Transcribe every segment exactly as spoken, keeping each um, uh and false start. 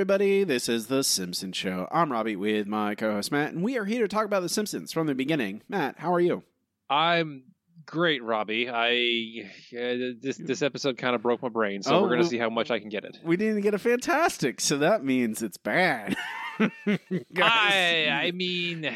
everybody. This is The Simpsons Show. I'm Robbie with my co-host Matt, and we are here to talk about The Simpsons from the beginning. Matt, how are you? I'm great, Robbie. I uh, this this episode kind of broke my brain, so oh, we're going to well, see how much I can get it. We didn't get a fantastic, so that means it's bad. I I mean,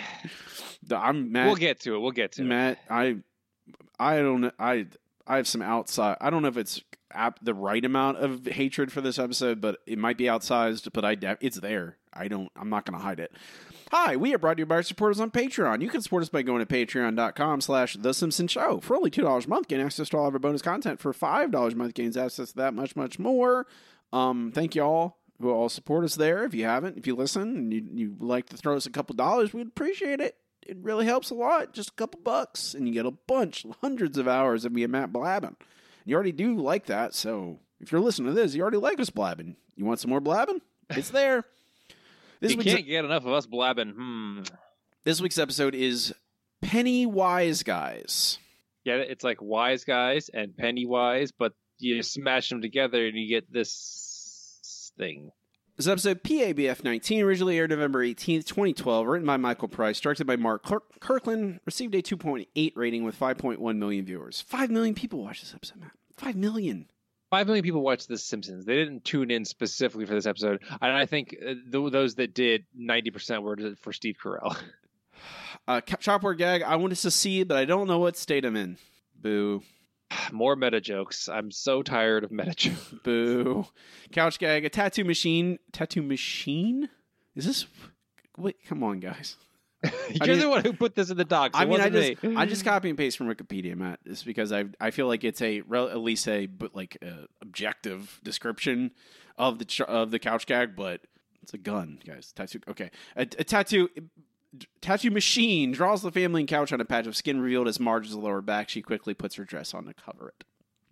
I'm Matt. We'll get to it. We'll get to Matt, it. I I don't know. I I have some outside. I don't know if it's the right amount of hatred for this episode, but it might be outsized. But I it's there. I don't. I'm not going to hide it. Hi, we are brought to you by our supporters on Patreon. You can support us by going to patreon.com slash The Simpsons Show. For only two dollars a month, gain access to all of our bonus content. For five dollars a month, gains access to that much, much more. Um, thank you all who all support us there. If you haven't, if you listen and you, you like to throw us a couple dollars, we'd appreciate it. It really helps a lot. Just a couple bucks, and you get a bunch, hundreds of hours of me and Matt blabbing. You already do like that, so if you're listening to this, you already like us blabbing. You want some more blabbing? It's there. This you can't get enough of us blabbing. Hmm. This week's episode is Pennywise Guys. Yeah, it's like Wise Guys and Pennywise, but you smash them together and you get this thing. This episode, P A B F nineteen, originally aired November eighteenth, twenty twelve, written by Michael Price, directed by Mark Kirk- Kirkland, received a two point eight rating with five point one million viewers. five million people watched this episode, Matt. five million. Five million people watched The Simpsons. They didn't tune in specifically for this episode. And I think uh, th- those that did, ninety percent were for Steve Carell. Uh, Chopware gag, I want to succeed, but I don't know what state I'm in. Boo. More meta jokes. I'm so tired of meta jokes. Boo. Couch gag, a tattoo machine. Tattoo machine? Is this... Wait, come on, guys. You're I mean, the one who put this in the docs. I mean, I just me. I just copy and paste from Wikipedia, Matt. It's because I I feel like it's a at least a but like a objective description of the ch- of the couch gag, but it's a gun, guys. Tattoo. Okay, a, a tattoo. Tattoo machine draws the family and couch on a patch of skin revealed as Marge's lower back. She quickly puts her dress on to cover it.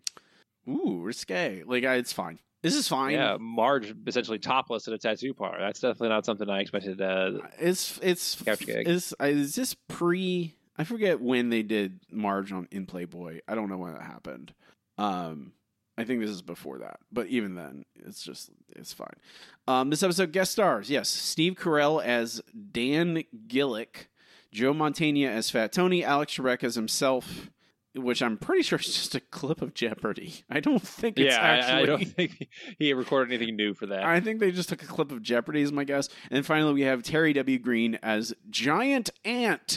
Ooh, risque. Like, it's fine. This is fine. Yeah, Marge essentially topless at a tattoo parlor. That's definitely not something I expected. Uh, it's it's couch gag. Is is this pre? I forget when they did Marge on in Playboy. I don't know when that happened. Um, I think this is before that. But even then, it's just it's fine. Um, this episode guest stars, yes, Steve Carell as Dan Gillick, Joe Mantegna as Fat Tony, Alex Trebek as himself. Which I'm pretty sure is just a clip of Jeopardy. I don't think it's yeah, actually... I, I don't think he recorded anything new for that. I think they just took a clip of Jeopardy is my guess. And then finally we have Terry W. Green as Giant Ant.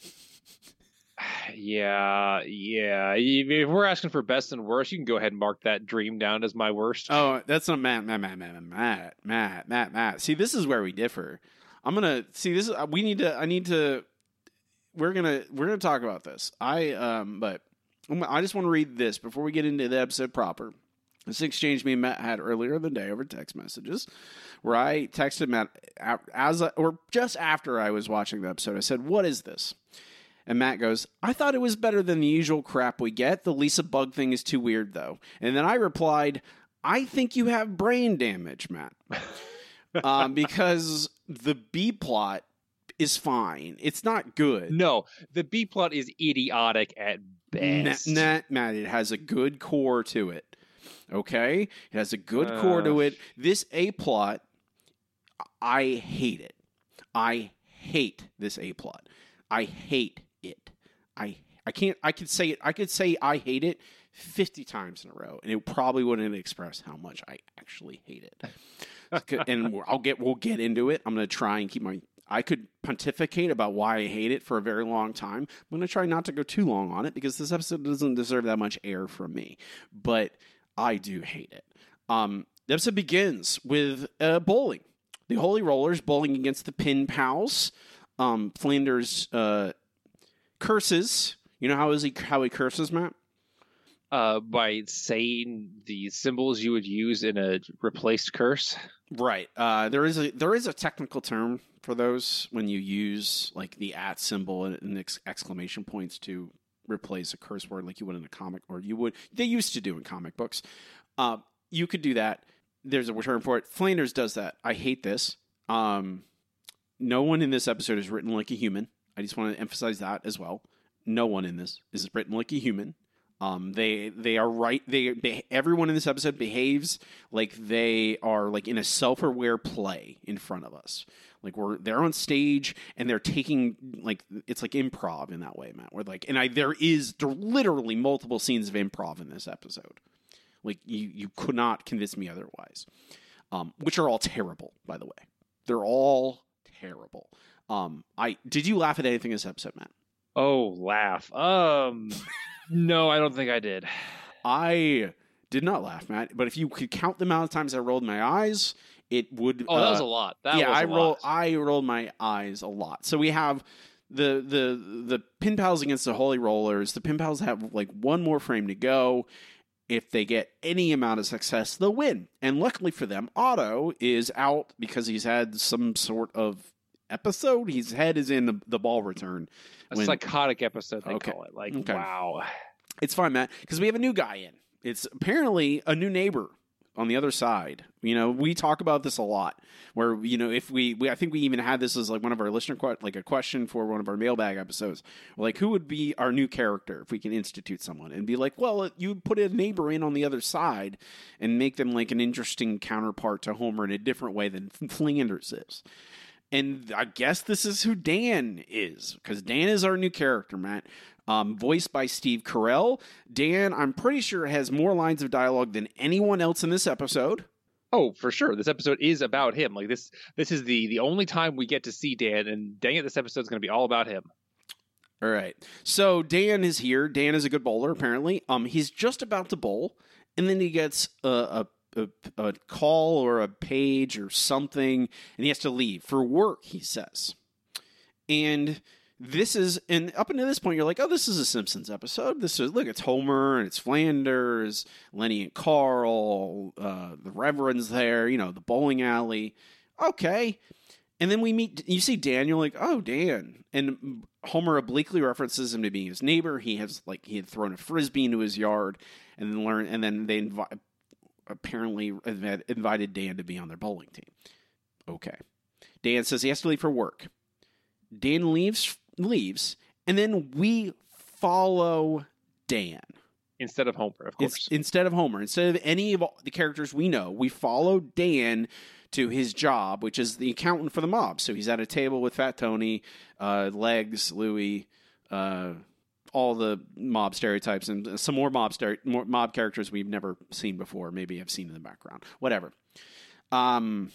Yeah, yeah. If we're asking for best and worst, you can go ahead and mark that dream down as my worst. Oh, that's not Matt, Matt, Matt, Matt, Matt, Matt, Matt, Matt. See, this is where we differ. I'm going to... See, this is... We need to... I need to... We're gonna we're gonna talk about this. I um, but I just want to read this before we get into the episode proper. This exchange me and Matt had earlier in the day over text messages, where I texted Matt as a, or just after I was watching the episode. I said, "What is this?" And Matt goes, "I thought it was better than the usual crap we get. The Lisa Bug thing is too weird, though." And then I replied, "I think you have brain damage, Matt, um, because the B plot." Is fine. It's not good. No, the B plot is idiotic at best. Nah, nah, Matt, it has a good core to it. Okay? It has a good uh, core to it. This A plot, I hate it. I hate this A plot. I hate it. I I can't I could say it I could say I hate it fifty times in a row, and it probably wouldn't express how much I actually hate it. And I'll get we'll get into it. I'm gonna try and keep my I could pontificate about why I hate it for a very long time. I'm going to try not to go too long on it because this episode doesn't deserve that much air from me. But I do hate it. Um, the episode begins with uh, bowling. The Holy Rollers bowling against the Pin Pals. Um, Flanders uh, curses. You know how is he how he curses, Matt? Uh, by saying the symbols you would use in a replaced curse. Right. Uh, there is a there is a technical term for those when you use like the at symbol and ex- exclamation points to replace a curse word like you would in a comic, or you would they used to do in comic books. Uh, you could do that. There's a term for it. Flanders does that. I hate this. Um, no one in this episode is written like a human. I just want to emphasize that as well. No one in this is written like a human. Um, they they are right. They, they everyone in this episode behaves like they are like in a self-aware play in front of us. Like we're they're on stage and they're taking like it's like improv in that way, Matt. Where like and I there is there are literally multiple scenes of improv in this episode. Like you you could not convince me otherwise. Um, which are all terrible, by the way. They're all terrible. Um, I did you laugh at anything in this episode, Matt? Oh, laugh. Um, no, I don't think I did. I did not laugh, Matt. But if you could count the amount of times I rolled my eyes, it would. Oh, that uh, was a lot. That yeah, was a I roll. lot. I rolled my eyes a lot. So we have the the the Pin Pals against the Holy Rollers. The Pin Pals have like one more frame to go. If they get any amount of success, they'll win. And luckily for them, Otto is out because he's had some sort of episode. His head is in the, the ball return. A when, psychotic episode, they Okay. call it. Like, Okay. wow. It's fine, Matt, because we have a new guy in. It's apparently a new neighbor on the other side. You know, we talk about this a lot. Where you know, if we, we I think we even had this as like one of our listener que- like a question for one of our mailbag episodes. Like, who would be our new character if we can institute someone and be like, well, you put a neighbor in on the other side and make them like an interesting counterpart to Homer in a different way than Flanders is. And I guess this is who Dan is, because Dan is our new character, Matt. Um, voiced by Steve Carell. Dan, I'm pretty sure, has more lines of dialogue than anyone else in this episode. Oh, for sure. This episode is about him. Like this, this is the the only time we get to see Dan, and dang it, this episode is going to be all about him. All right. So Dan is here. Dan is a good bowler, apparently. Um, he's just about to bowl, and then he gets a, a, a, a call or a page or something, and he has to leave for work, he says. And this is, and up until this point, you're like, oh, this is a Simpsons episode. This is, look, it's Homer, and it's Flanders, Lenny and Carl, uh, the Reverend's there, you know, the bowling alley. Okay. And then we meet, you see Dan, you're like, oh, Dan. And Homer obliquely references him to being his neighbor. He has, like, he had thrown a Frisbee into his yard, and then learn, and then they invi- apparently invited Dan to be on their bowling team. Okay. Dan says he has to leave for work. Dan leaves, leaves, and then we follow Dan. Instead of Homer, of course. It's, instead of Homer. Instead of any of the characters we know, we follow Dan to his job, which is the accountant for the mob. So he's at a table with Fat Tony, uh, Legs, Louie, uh, all the mob stereotypes, and some more mob stere- more mob characters we've never seen before, maybe have seen in the background. Whatever. Um,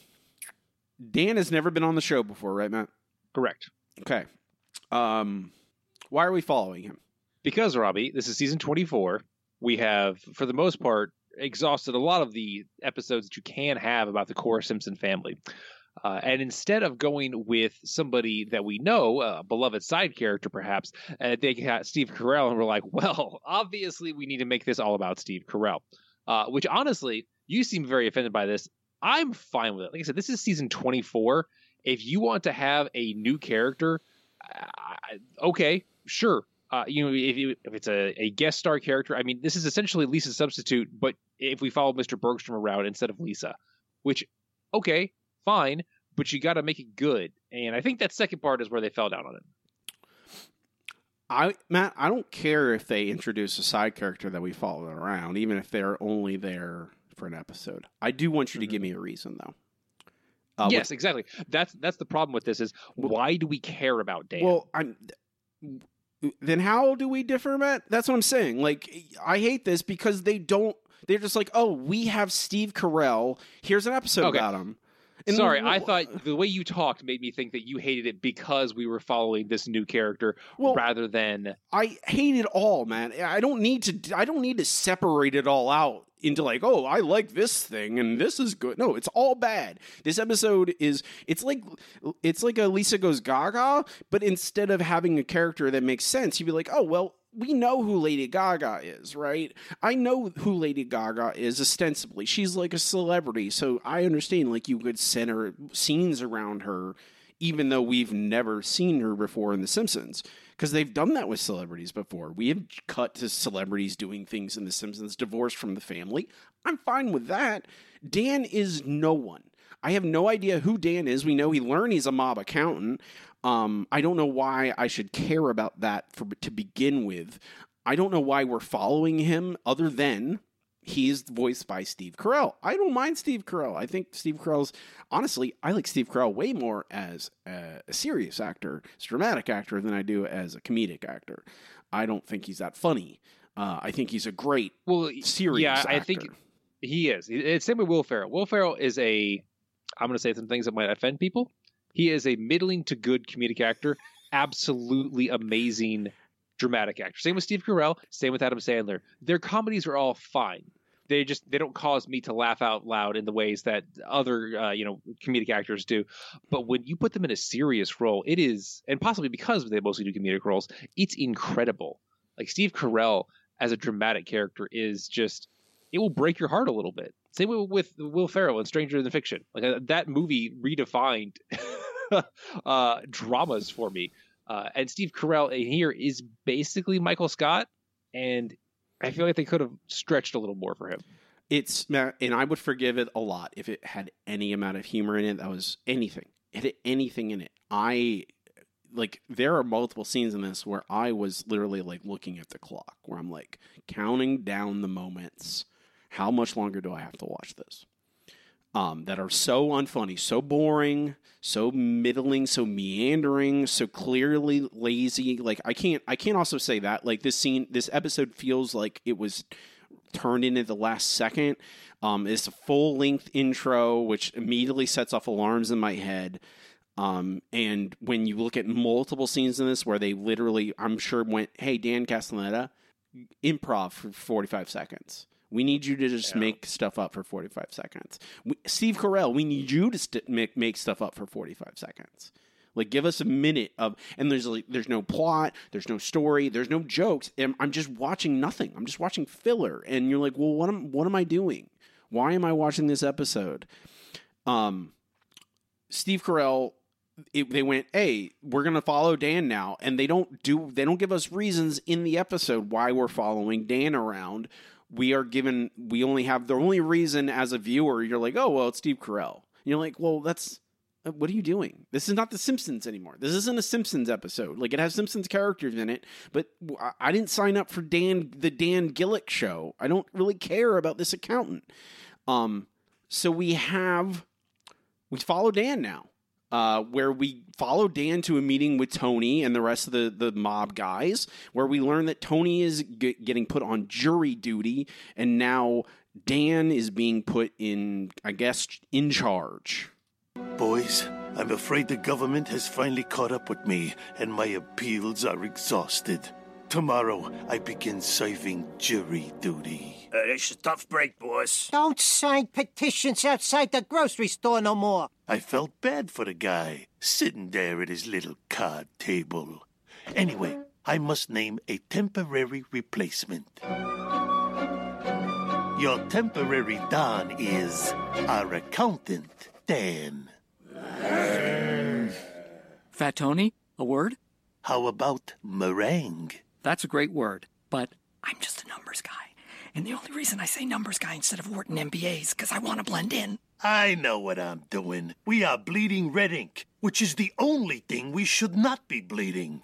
Dan has never been on the show before, right, Matt? Correct. Okay. Um, why are we following him? Because, Robbie, this is season twenty-four. We have, for the most part, exhausted a lot of the episodes that you can have about the core Simpson family. Uh, and instead of going with somebody that we know, a beloved side character perhaps, uh, they got Steve Carell, and we're like, well, obviously we need to make this all about Steve Carell. Uh, which, honestly, you seem very offended by this. I'm fine with it. Like I said, this is season twenty-four. If you want to have a new character, uh, okay, sure. Uh, you know, if, you, if it's a, a guest star character, I mean, this is essentially Lisa's substitute, but if we follow Mister Bergstrom around instead of Lisa, which, okay, fine, but you got to make it good. And I think that second part is where they fell down on it. I Matt, I don't care if they introduce a side character that we follow around, even if they're only there for an episode. I do want you to Mm-hmm. give me a reason, though. Uh, yes, exactly. That's that's the problem with this is why do we care about Dan? Well, I'm. Then how do we differ, Matt? That's what I'm saying. Like, I hate this because they don't. They're just like, oh, we have Steve Carell. Here's an episode Okay. about him. And Sorry, w- I thought the way you talked made me think that you hated it because we were following this new character Well, rather than I hate it all, man. I don't need to. I don't need to separate it all out into like, oh, I like this thing and this is good. No, it's all bad. This episode is. It's like it's like a Lisa Goes Gaga, but instead of having a character that makes sense, you'd be like, oh, well, we know who Lady Gaga is, right? I know who Lady Gaga is ostensibly. She's like a celebrity, so I understand. Like you could center scenes around her, even though we've never seen her before in The Simpsons. Because they've done that with celebrities before. We have cut to celebrities doing things in The Simpsons, divorced from the family. I'm fine with that. Dan is no one. I have no idea who Dan is. We know he learned he's a mob accountant. Um, I don't know why I should care about that for, to begin with. I don't know why we're following him other than he's voiced by Steve Carell. I don't mind Steve Carell. I think Steve Carell's, honestly, I like Steve Carell way more as a, a serious actor, as a dramatic actor, than I do as a comedic actor. I don't think he's that funny. Uh, I think he's a great well, serious yeah, actor. I think he is. It's same with Will Ferrell. Will Ferrell is a, I'm going to say some things that might offend people. He is a middling to good comedic actor. Absolutely amazing dramatic actor. Same with Steve Carell. Same with Adam Sandler. Their comedies are all fine. They just they don't cause me to laugh out loud in the ways that other uh, you know comedic actors do. But when you put them in a serious role, it is, and possibly because they mostly do comedic roles, it's incredible. Like Steve Carell as a dramatic character is just, it will break your heart a little bit. Same with, with Will Ferrell in Stranger Than Fiction. Like uh, that movie redefined uh, dramas for me. Uh, and Steve Carell in here is basically Michael Scott, and I feel like they could have stretched a little more for him. It's, and I would forgive it a lot if it had any amount of humor in it. That was anything. It had anything in it. I, like, there are multiple scenes in this where I was literally, like, looking at the clock, where I'm, like, counting down the moments. How much longer do I have to watch this? Um, that are so unfunny, so boring, so middling, so meandering, so clearly lazy. Like I can't, I can't also say that. Like this scene, this episode feels like it was turned in at the last second. Um, it's a full length intro, which immediately sets off alarms in my head. Um, and when you look at multiple scenes in this where they literally, I'm sure went, "Hey, Dan Castellaneta, improv for forty-five seconds. We need you to just yeah. make stuff up for forty-five seconds. We, Steve Carell, we need you to st- make, make stuff up for forty-five seconds. Like, give us a minute of, and there's like, there's no plot, there's no story, there's no jokes. And I'm just watching nothing. I'm just watching filler. And you're like, well, what am, what am I doing? Why am I watching this episode? Um, Steve Carell, it, they went, hey, we're going to follow Dan now. And they don't do, they don't give us reasons in the episode why we're following Dan around. We are given, we only have, the only reason as a viewer, you're like, oh, well, it's Steve Carell. And you're like, well, that's, what are you doing? This is not The Simpsons anymore. This isn't a Simpsons episode. Like, it has Simpsons characters in it, but I didn't sign up for Dan, the Dan Gillick show. I don't really care about this accountant. Um, so we have, we follow Dan now. Uh, where we follow Dan to a meeting with Tony and the rest of the, the mob guys, where we learn that Tony is g- getting put on jury duty, and now Dan is being put in, I guess, in charge. Boys, I'm afraid the government has finally caught up with me, and my appeals are exhausted. Tomorrow, I begin serving jury duty. Uh, it's a tough break, boss. Don't sign petitions outside the grocery store no more. I felt bad for the guy, sitting there at his little card table. Anyway, I must name a temporary replacement. Your temporary Don is our accountant, Dan. Fat Tony, a word? How about meringue? That's a great word, but I'm just a numbers guy. And the only reason I say numbers guy instead of Wharton M B A is because I want to blend in. I know what I'm doing. We are bleeding red ink, which is the only thing we should not be bleeding.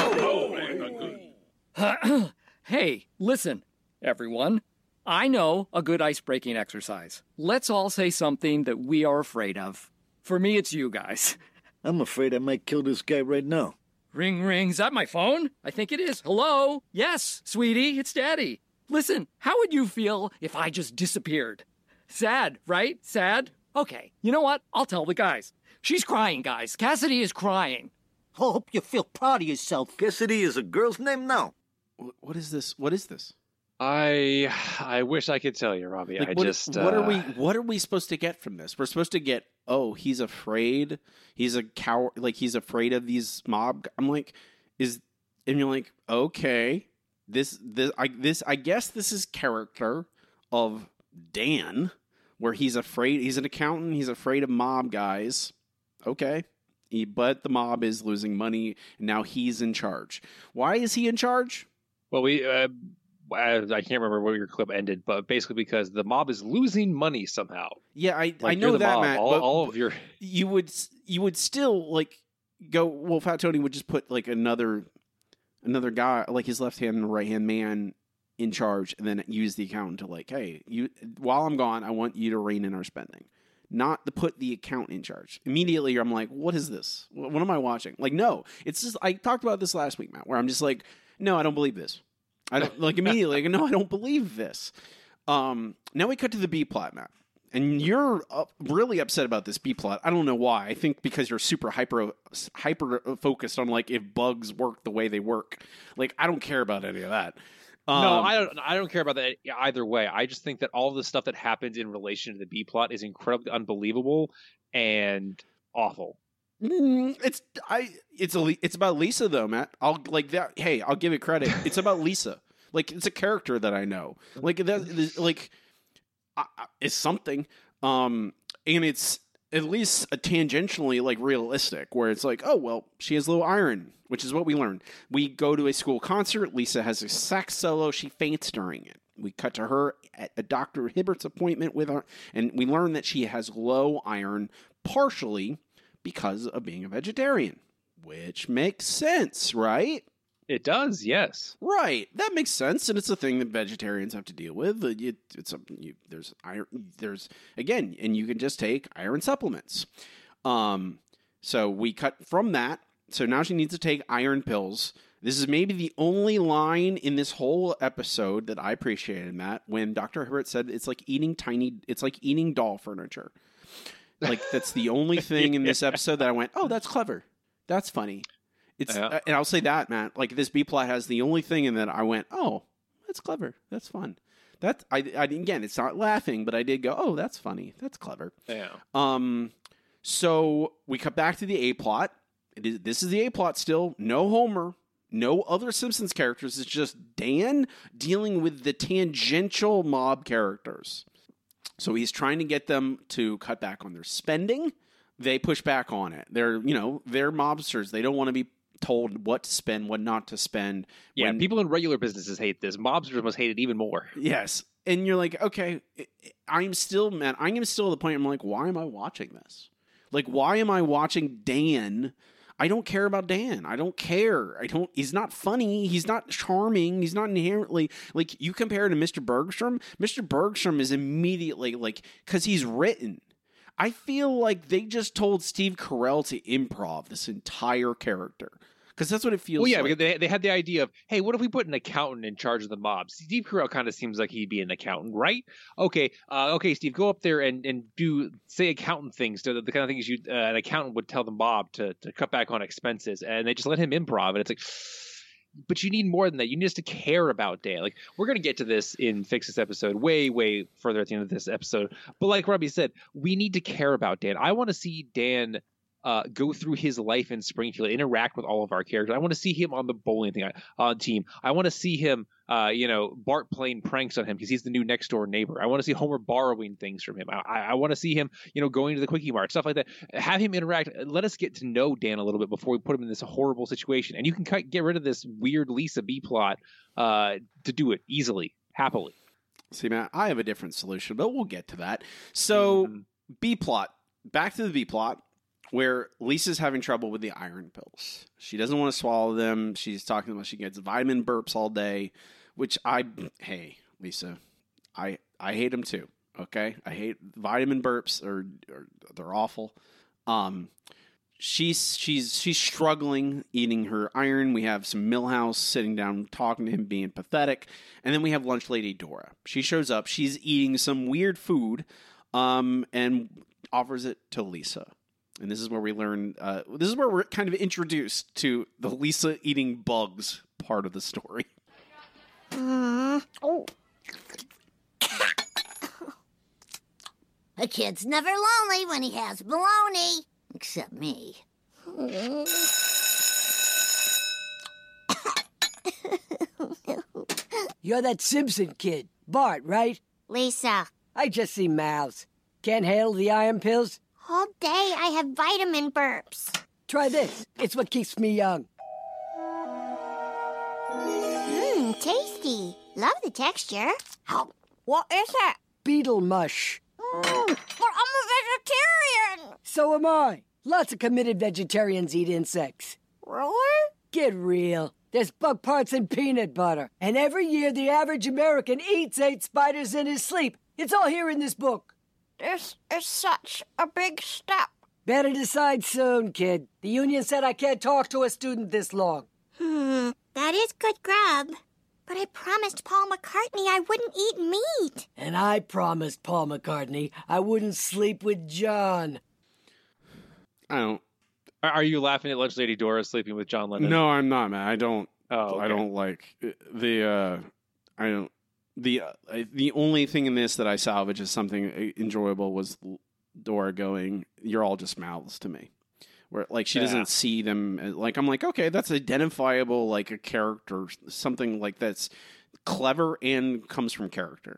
Hey, listen, everyone. I know a good ice-breaking exercise. Let's all say something that we are afraid of. For me, it's you guys. I'm afraid I might kill this guy right now. Ring, ring. Is that my phone? I think it is. Hello? Yes, sweetie, it's Daddy. Listen, how would you feel if I just disappeared? Sad, right? Sad? Okay, you know what? I'll tell the guys. She's crying, guys. Cassidy is crying. Hope you feel proud of yourself. Cassidy is a girl's name now. What is this? What is this? I I wish I could tell you, Robbie. Like, I what, just what uh, are we what are we supposed to get from this? We're supposed to get, oh, he's afraid. He's a coward. Like, he's afraid of these mob. I'm like, is and you're like, okay, this this I this I guess this is character of Dan, where he's afraid. He's an accountant. He's afraid of mob guys. Okay. He, but the mob is losing money, and now he's in charge. Why is he in charge? Well, we. Uh, I can't remember where your clip ended, but basically because the mob is losing money somehow. Yeah, I like, I know that, mob. Matt. All, but all of your you would you would still like go. Well, Fat Tony would just put like another another guy, like his left hand and right hand man in charge, and then use the accountant to like, hey, you while I'm gone, I want you to rein in our spending. Not to put the accountant in charge. Immediately, I'm like, what is this? What am I watching? Like, no. It's just, I talked about this last week, Matt, where I'm just like, no, I don't believe this. I don't, like, immediately, like, no, I don't believe this. Um, now we cut to the B plot, Matt. And you're uh, really upset about this B plot. I don't know why. I think because you're super hyper hyper focused on, like, if bugs work the way they work. Like, I don't care about any of that. No, Um, I don't. I don't care about that either way. I just think that all the stuff that happens in relation to the B plot is incredibly unbelievable and awful. Mm, it's I. It's a. It's about Lisa though, Matt. I'll like that. Hey, I'll give it credit. It's about Lisa. Like it's a character that I know. Like that. Like I, I- it's something. Um, and it's at least a tangentially like realistic, where it's like, oh well, she has low iron, which is what we learned. We go to a school concert. Lisa has a sax solo. She faints during it. We cut to her at a Doctor Hibbert's appointment with her, and we learn that she has low iron, partially because of being a vegetarian, which makes sense, right? It does, yes. Right, that makes sense, and it's a thing that vegetarians have to deal with. It, it's a, you, there's iron, there's again, and you can just take iron supplements. Um, so we cut from that. So now she needs to take iron pills. This is maybe the only line in this whole episode that I appreciated, Matt, when Doctor Hibbert said it's like eating tiny, it's like eating doll furniture. Like that's the only thing in this episode that I went, oh, that's clever, that's funny. It's Yeah. uh, and I'll say that, Matt. Like this B plot has the only thing in that I went, oh, that's clever, that's fun. That I, I again, it's not laughing, but I did go, oh, that's funny, that's clever. Yeah. Um, so we cut back to the A plot. It is, this is the A plot still. No Homer, no other Simpsons characters. It's just Dan dealing with the tangential mob characters. So he's trying to get them to cut back on their spending. They push back on it. They're, you know, they're mobsters. They don't want to be told what to spend, what not to spend. Yeah, When- people in regular businesses hate this. Mobsters must hate it even more. Yes. And you're like, okay, I'm still, man, I am still at the point I'm like, why am I watching this? Like, why am I watching Dan? I don't care about Dan. I don't care. I don't, he's not funny. He's not charming. He's not inherently, like, you compare to Mister Bergstrom. Mister Bergstrom is immediately, like, because he's written. I feel like they just told Steve Carell to improv this entire character. Because that's what it feels Well, yeah, like. because they, they had the idea of, hey, what if we put an accountant in charge of the mob? Steve Carell kind of seems like he'd be an accountant, right? Okay, uh, okay, Steve, go up there and, and do, say, accountant things, to the, the kind of things you uh, an accountant would tell the mob to, to cut back on expenses. And they just let him improv. And it's like, but you need more than that. You need us to care about Dan. Like, we're going to get to this in Fix This episode way, way further at the end of this episode. But like Robbie said, we need to care about Dan. I want to see Dan Uh, go through his life in Springfield, interact with all of our characters. I want to see him on the bowling thing on team. I want to see him, uh, you know, Bart playing pranks on him because he's the new next door neighbor. I want to see Homer borrowing things from him. I, I, I want to see him, you know, going to the Quickie Mart, stuff like that. Have him interact. Let us get to know Dan a little bit before we put him in this horrible situation. And you can cut, get rid of this weird Lisa B plot uh, to do it easily, happily. See, Matt, I have a different solution, but we'll get to that. So, Mhm. B plot. Back to the B plot, where Lisa's having trouble with the iron pills. She doesn't want to swallow them. She's talking about she gets vitamin burps all day, which I, hey, Lisa, I I hate them too. Okay, I hate vitamin burps, or, or they're awful. Um, she's she's she's struggling eating her iron. We have some Milhouse sitting down talking to him, being pathetic, and then we have lunch lady Dora. She shows up. She's eating some weird food, um, and offers it to Lisa. And this is where we learn, uh, this is where we're kind of introduced to the Lisa eating bugs part of the story. Uh, oh. A kid's never lonely when he has baloney. Except me. You're that Simpson kid, Bart, right? Lisa, I just see mouths. Can't handle the iron pills? all day I have vitamin burps. Try this. It's what keeps me young. Mmm, tasty. Love the texture. Oh, what is it? Beetle mush. Mm, but I'm a vegetarian. So am I. Lots of committed vegetarians eat insects. Really? Get real. There's bug parts in peanut butter. And every year the average American eats eight spiders in his sleep. It's all here in this book. This is such a big step. Better decide soon, kid. The union said I can't talk to a student this long. Hmm, that is good grub. But I promised Paul McCartney I wouldn't eat meat. And I promised Paul McCartney I wouldn't sleep with John. I don't. Are, are you laughing at Lunch Lady Dora sleeping with John Lennon? No, I'm not, man. I don't. Oh, okay. I don't like the. Uh, I don't. The uh, the only thing in this that I salvage as something enjoyable was Dora going, "You're all just mouths to me." Where like she Yeah. doesn't see them as, like I'm like, okay, that's identifiable, like a character, something like that's clever and comes from character.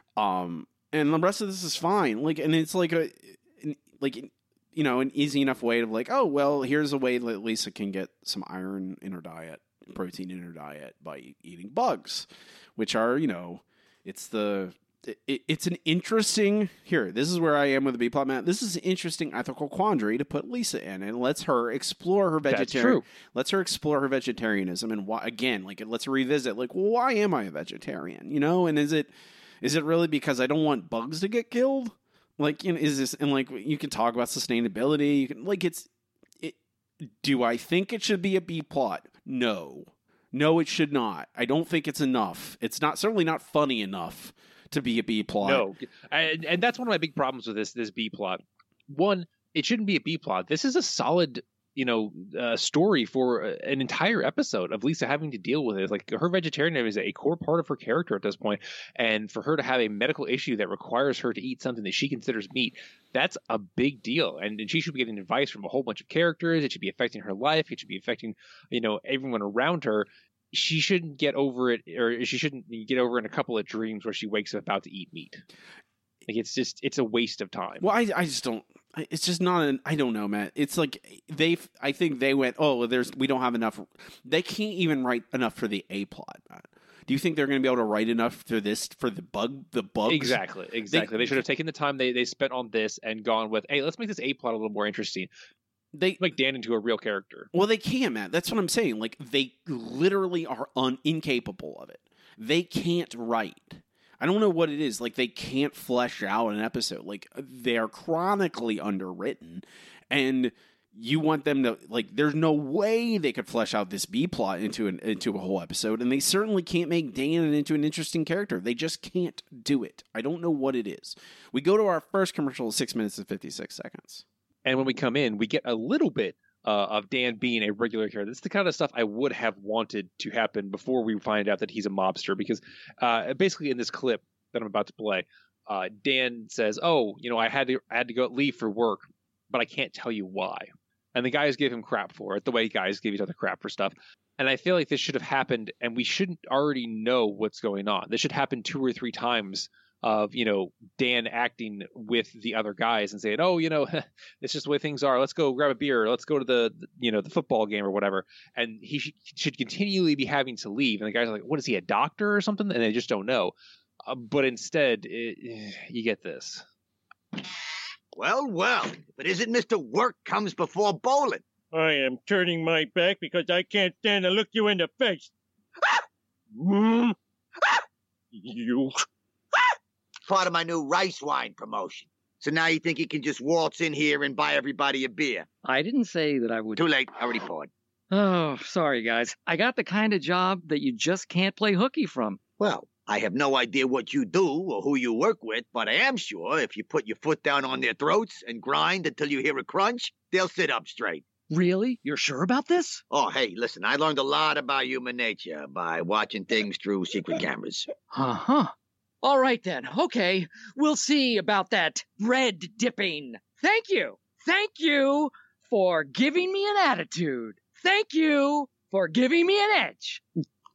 Um, and the rest of this is fine. Like, and it's like a like you know an easy enough way of like, oh well, here's a way that Lisa can get some iron in her diet, protein in her diet by eating bugs, which are you know, it's the It, it's an interesting here. This is where I am with the B plot, Matt. This is an interesting ethical quandary to put Lisa in, and lets her explore her vegetarian. That's true. Lets her explore her vegetarianism, and why again, like it lets her revisit, like, well, why am I a vegetarian? You know, and is it is it really because I don't want bugs to get killed? Like, you know, is this and like you can talk about sustainability. You can like it's it. Do I think it should be a B plot? No, no, it should not. I don't think it's enough. It's not certainly not funny enough to be a B plot. No, and, and that's one of my big problems with this this B plot. One, it shouldn't be a B plot. This is a solid, you know, uh, story for an entire episode of Lisa having to deal with it. Like her vegetarianism is a core part of her character at this point, and for her to have a medical issue that requires her to eat something that she considers meat, that's a big deal. And, and she should be getting advice from a whole bunch of characters. It should be affecting her life. It should be affecting, you know, everyone around her. She shouldn't get over it, or she shouldn't get over in a couple of dreams where she wakes up about to eat meat. Like it's just, it's a waste of time. Well, I, I just don't. It's just not an. I don't know, Matt. It's like they. I think they went. Oh, well, there's. We don't have enough. They can't even write enough for the A plot, Matt. Do you think they're going to be able to write enough for this for the bug? The bugs. Exactly. Exactly. They, they should have taken the time they they spent on this and gone with, hey, let's make this A plot a little more interesting. They make Dan into a real character. Well, they can, Matt. That's what I'm saying. Like they literally are un- incapable of it. They can't write. I don't know what it is. Like they can't flesh out an episode. Like they are chronically underwritten, and you want them to like. There's no way they could flesh out this B plot into an into a whole episode, and they certainly can't make Dan into an interesting character. They just can't do it. I don't know what it is. We go to our first commercial, six minutes and fifty-six seconds. And when we come in, we get a little bit uh, of Dan being a regular character. This is the kind of stuff I would have wanted to happen before we find out that he's a mobster. Because uh, basically in this clip that I'm about to play, uh, Dan says, oh, you know, I had to I had to go leave for work, but I can't tell you why. And the guys give him crap for it, the way guys give each other crap for stuff. And I feel like this should have happened, and we shouldn't already know what's going on. This should happen two or three times of, you know, Dan acting with the other guys and saying, oh, you know, it's just the way things are. Let's go grab a beer. Let's go to the, you know, the football game or whatever. And he sh- should continually be having to leave. And the guys are like, what is he, a doctor or something? And they just don't know. Uh, but instead, it, you get this. Well, well, if it isn't Mister Work comes before bowling. I am turning my back because I can't stand to look you in the face. Mm. You... Part of my new rice wine promotion. So now you think you can just waltz in here and buy everybody a beer? I didn't say that I would. Too late. I already poured. Oh, sorry, guys. I got the kind of job that you just can't play hooky from. Well, I have no idea what you do or who you work with, but I am sure if you put your foot down on their throats and grind until you hear a crunch, they'll sit up straight. Really? You're sure about this? Oh, hey, listen, I learned a lot about human nature by watching things through secret cameras. Uh-huh. All right, then. Okay. We'll see about that bread dipping. Thank you. Thank you for giving me an attitude. Thank you for giving me an edge.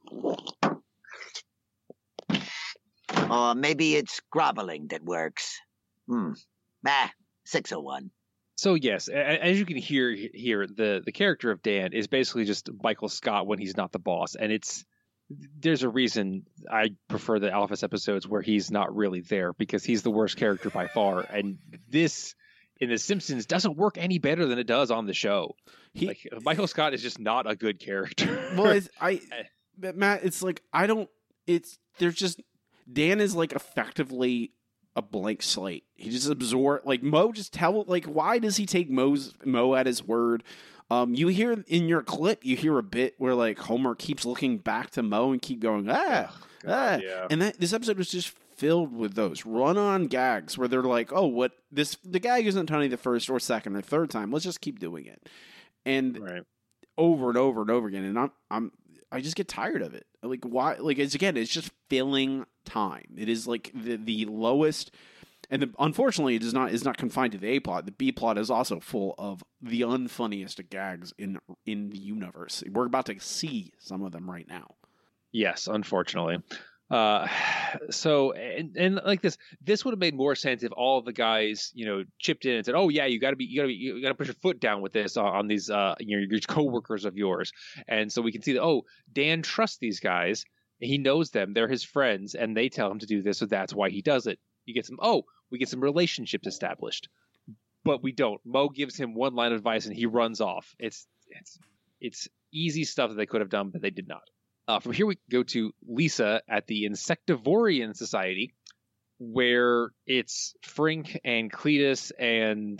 Or maybe it's groveling that works. Hmm. Ah, six oh one. So, yes, as you can hear here, the, the character of Dan is basically just Michael Scott when he's not the boss. And it's there's a reason I prefer the Office episodes where he's not really there, because he's the worst character by far. And this in The Simpsons doesn't work any better than it does on the show. He, like Michael Scott is just not a good character. Well, it's, I, but Matt, it's like I don't. It's there's just Dan is like effectively a blank slate. He just absorb like Mo. Just tell like why does he take Mo's Mo at his word? Um, you hear in your clip, you hear a bit where like Homer keeps looking back to Mo and keep going ah, oh, God, ah. Yeah. And that this episode was just filled with those run-on gags where they're like, oh, what this the gag isn't funny the first or second or third time. Let's just keep doing it, and right. over and over and over again. And I'm I'm I just get tired of it. Like why? Like it's again, it's just filling time. It is like the the lowest. And the, unfortunately, it is not is not confined to the A plot. The B plot is also full of the unfunniest of gags in in the universe. We're about to see some of them right now. Yes, unfortunately. Uh, so and, and like this, this would have made more sense if all of the guys, you know, chipped in and said, "Oh yeah, you got to be, you got to be, you got to put your foot down with this on, on these, uh, your your coworkers of yours." And so we can see that, oh, Dan trusts these guys. He knows them. They're his friends, and they tell him to do this, so that's why he does it. You get some. Oh. We get some relationships established, but we don't. Mo gives him one line of advice and he runs off. It's it's it's easy stuff that they could have done, but they did not. Uh, from here we go to Lisa at the Insectivorian Society, where it's Frink and Cletus and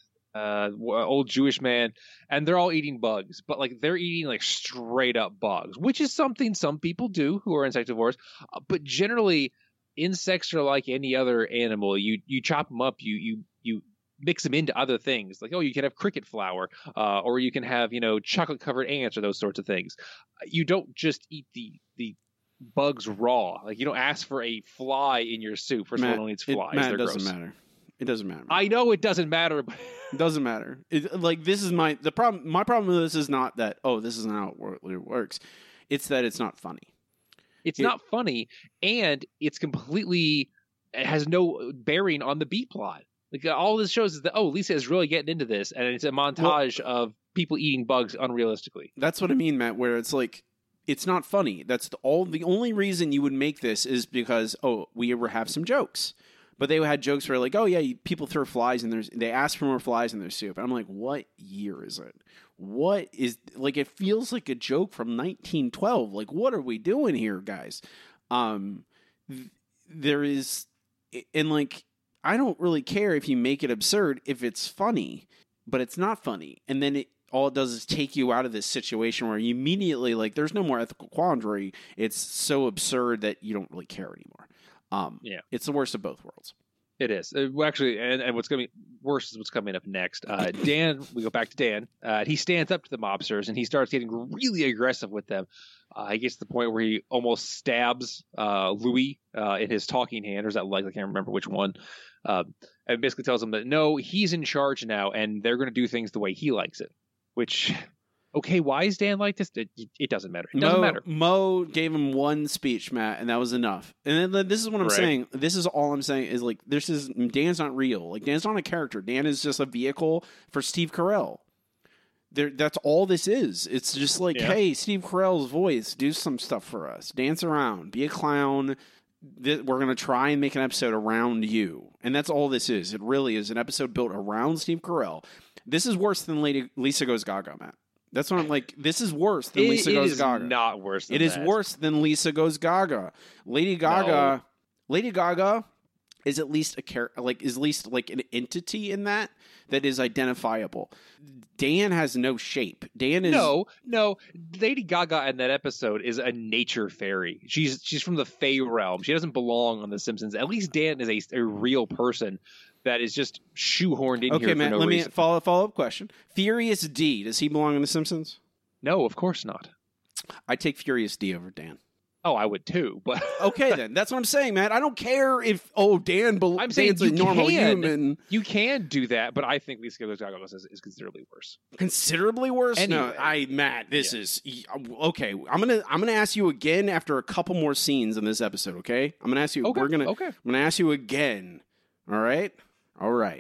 uh, old Jewish man, and they're all eating bugs, but like they're eating like straight up bugs, which is something some people do who are insectivores, uh, but generally. Insects are like any other animal. You you chop them up. You you you mix them into other things. Like oh, you can have cricket flour, uh, or you can have you know chocolate covered ants or those sorts of things. You don't just eat the the bugs raw. Like you don't ask for a fly in your soup. First Matt, of all, it needs flies. It, Matt, They're it doesn't gross. matter. It doesn't matter. I know it doesn't matter, but it doesn't matter. It, like this is my the problem. My problem with this is not that oh, this isn't how it works. It's that it's not funny. It's it, not funny, and it's completely it has no bearing on the B plot. Like all this shows is that oh, Lisa is really getting into this, and it's a montage well, of people eating bugs unrealistically. That's what I mean, Matt. Where it's like it's not funny. That's the, all. The only reason you would make this is because oh, we ever have some jokes, but they had jokes where like oh yeah, people throw flies and there's they ask for more flies in their soup. And I'm like, what year is it? What is like? It feels like a joke from nineteen twelve. Like, what are we doing here, guys? Um, th- there is, and like, I don't really care if you make it absurd if it's funny, but it's not funny. And then it all it does is take you out of this situation where you immediately like, there's no more ethical quandary. It's so absurd that you don't really care anymore. Um, yeah, it's the worst of both worlds. It is. Uh, well, actually, and, and what's going to be worse is what's coming up next. Uh, Dan, we go back to Dan. Uh, he stands up to the mobsters, and he starts getting really aggressive with them. Uh, he gets to the point where he almost stabs uh, Louis uh, in his talking hand, or is that leg? I can't remember which one. Uh, and basically tells him that, no, he's in charge now, and they're going to do things the way he likes it, which... Okay, why is Dan like this? It, it doesn't matter. It doesn't Mo, matter. Mo gave him one speech, Matt, and that was enough. And then this is what I'm right. saying. This is all I'm saying is like this is Dan's not real. Like Dan's not a character. Dan is just a vehicle for Steve Carell. There, that's all this is. It's just like, yeah. hey, Steve Carell's voice, do some stuff for us. Dance around, be a clown. We're going to try and make an episode around you. And that's all this is. It really is an episode built around Steve Carell. This is worse than Lady Lisa Goes Gaga, Matt. That's what I'm like. This is worse than it, Lisa it Goes is Gaga. Not worse. Than it is that. worse than Lisa Goes Gaga. Lady Gaga. No. Lady Gaga is at least a char- like is at least like an entity in that that is identifiable. Dan has no shape. Dan is no, no. Lady Gaga in that episode is a nature fairy. She's she's from the Fey realm. She doesn't belong on The Simpsons. At least Dan is a, a real person. That is just shoehorned in okay, here Matt, for no let reason. me follow follow up question. Furious D, does he belong in The Simpsons? No, of course not. I take Furious D over Dan. Oh, I would too, but okay then. That's what I'm saying, Matt. I don't care if oh Dan. Be- I'm saying Dan's you a normal can, human. You can do that, but I think Lisa Goes Gaga is, is considerably worse. Considerably worse? Anyway. No, I Matt. This yeah. is okay. I'm gonna I'm gonna ask you again after a couple more scenes in this episode. Okay, I'm gonna ask you. Okay. We're gonna. Okay. I'm gonna ask you again. All right. All right.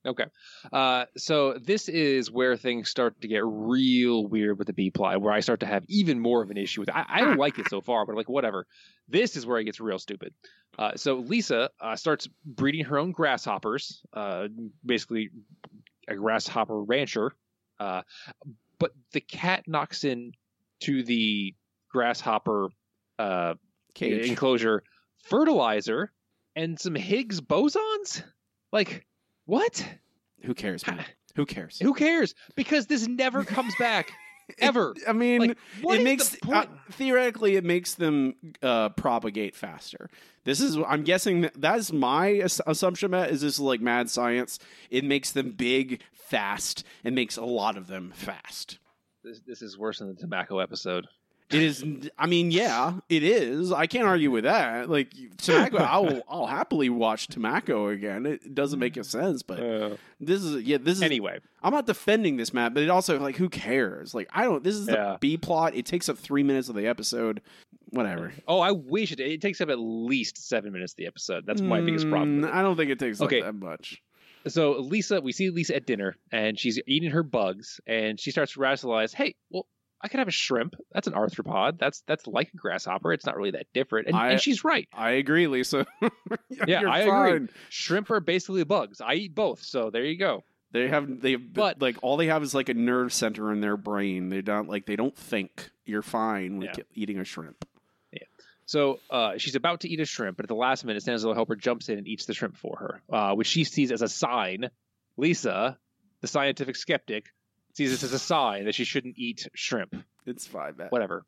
Okay. Uh, so this is where things start to get real weird with the B plot, where I start to have even more of an issue with it. I, I don't like it so far, but like whatever. This is where it gets real stupid. Uh, so Lisa uh, starts breeding her own grasshoppers, uh, basically a grasshopper rancher. Uh, but the cat knocks in to the grasshopper uh, Cage. enclosure fertilizer and some Higgs bosons. Like, what? Who cares, man? Who cares? Who cares? Because this never comes back. Ever. It, I mean, like, what it is makes the point? Uh, theoretically it makes them uh, propagate faster. This is, I'm guessing that that's my ass- assumption. Matt, is this like mad science? It makes them big, fast, and makes a lot of them fast. This, this is worse than the tobacco episode. It is. I mean, yeah, it is. I can't argue with that. Like tobacco, I'll I'll happily watch tobacco again. It doesn't make a sense, but Uh, this is yeah. This is anyway. I'm not defending this, Matt, but it also like who cares? Like I don't. This is Yeah. the B plot. It takes up three minutes of the episode. Whatever. Oh, I wish it. It takes up at least seven minutes of the episode. That's my biggest problem. Mm, with it. I don't think it takes Okay. up that much. So Lisa, we see Lisa at dinner, and she's eating her bugs, and she starts to rationalize, "Hey, well, I could have a shrimp. That's an arthropod. That's that's like a grasshopper. It's not really that different." And, I- and she's right. I agree, Lisa. Yeah, You're I fine. agree. Shrimp are basically bugs. I eat both, so there you go. They have they have, But- like all they have is like a nerve center in their brain. They don't like they don't think. You're fine with Yeah. eating a shrimp. So uh, she's about to eat a shrimp, but at the last minute, Stanzolo Helper jumps in and eats the shrimp for her, uh, which she sees as a sign. Lisa, the scientific skeptic, sees this as a sign that she shouldn't eat shrimp. It's fine, Matt. Whatever.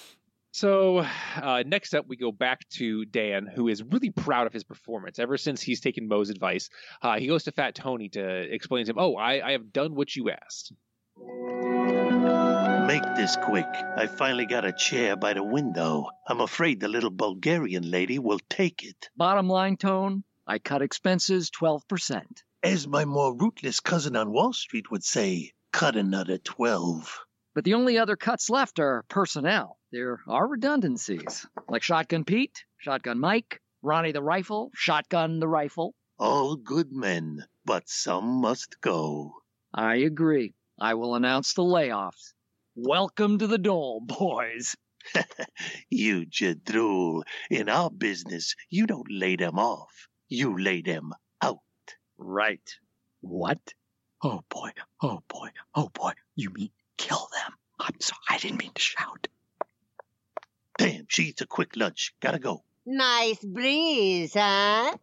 So uh, next up, we go back to Dan, who is really proud of his performance. Ever since he's taken Moe's advice, uh, he goes to Fat Tony to explain to him, "Oh, I, I have done what you asked." Make this quick. I finally got a chair by the window. I'm afraid the little Bulgarian lady will take it. Bottom line, Tone, I cut expenses twelve percent. As my more rootless cousin on Wall Street would say, cut another twelve. But the only other cuts left are personnel. There are redundancies, like Shotgun Pete, Shotgun Mike, Ronnie the Rifle, Shotgun the Rifle. All good men, but some must go. I agree. I will announce the layoffs. Welcome to the dole, boys. You jadrool. In our business, you don't lay them off. You lay them out. Right. What? Oh boy, oh boy, oh boy. You mean kill them? I'm sorry, I didn't mean to shout. Damn, she eats a quick lunch. Gotta go. Nice breeze, huh?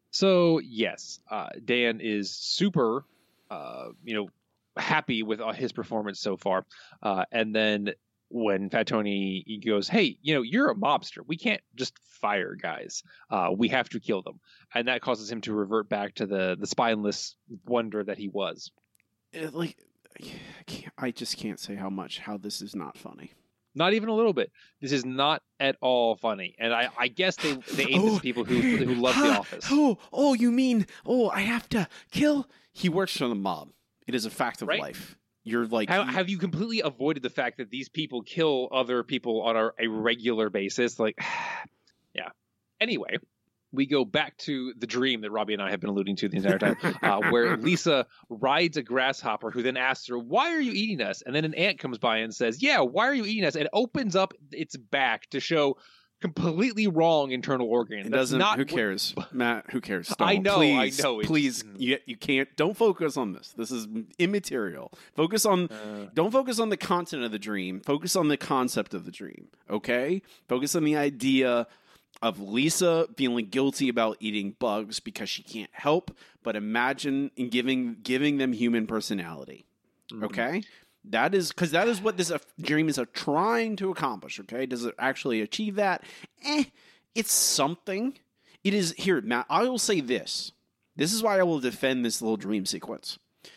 So yes, uh, Dan is super, uh, you know, happy with uh, his performance so far. Uh, and then when Fat Tony he goes, "Hey, you know, you're a mobster. We can't just fire guys. Uh, we have to kill them," and that causes him to revert back to the the spineless wonder that he was. It, like I, can't, I just can't say how much how this is not funny. Not even a little bit. This is not at all funny, and I, I guess they they aim this Oh. at people who who love The Office. Oh, oh, you mean oh, I have to kill? He works for the mob. It is a fact of Right. life. You're like How, have you completely avoided the fact that these people kill other people on a, a regular basis? Like, yeah. Anyway, we go back to the dream that Robbie and I have been alluding to the entire time, uh, where Lisa rides a grasshopper who then asks her, "Why are you eating us?" And then an ant comes by and says, "Yeah, why are you eating us?" And opens up its back to show completely wrong internal organ. It That's doesn't. not Who what- cares, Matt? Who cares? I Don't. know, I Please, know, it's- Please, you you can't. Don't focus on this. This is immaterial. Focus on. Uh, Don't focus on the content of the dream. Focus on the concept of the dream. Okay. Focus on the idea of Lisa feeling guilty about eating bugs because she can't help but imagine in giving giving them human personality. mhm. Okay. That is because that is what this uh, dream is uh, trying to accomplish. Okay, does it actually achieve that? Eh, it's something. It is here, Matt. I will say this. This is why I will defend this little dream sequence.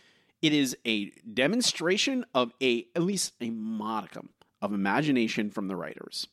It is a demonstration of a at least a modicum of imagination from the writers.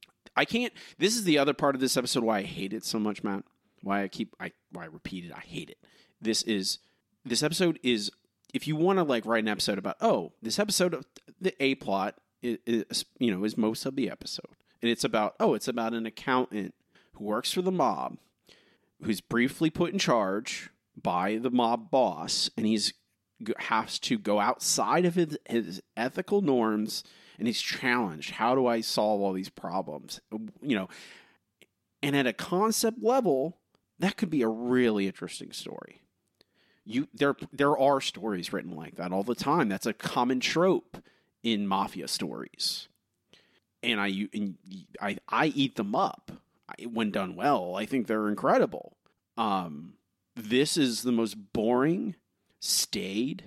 I can't. This is the other part of this episode why I hate it so much, Matt. Why I keep I why I repeat it. I hate it. This is this episode is. If you want to like write an episode about, oh, this episode of the A plot is, is, you know, is most of the episode. And it's about, oh, it's about an accountant who works for the mob, who's briefly put in charge, by the mob boss, and he's has to go outside of his, his ethical norms, and he's challenged. How do I solve all these problems? You know, and at a concept level, that could be a really interesting story. You there there are stories written like that all the time. That's a common trope in mafia stories, and I and I I eat them up when done well. I think they're incredible. Um, this is the most boring, staid,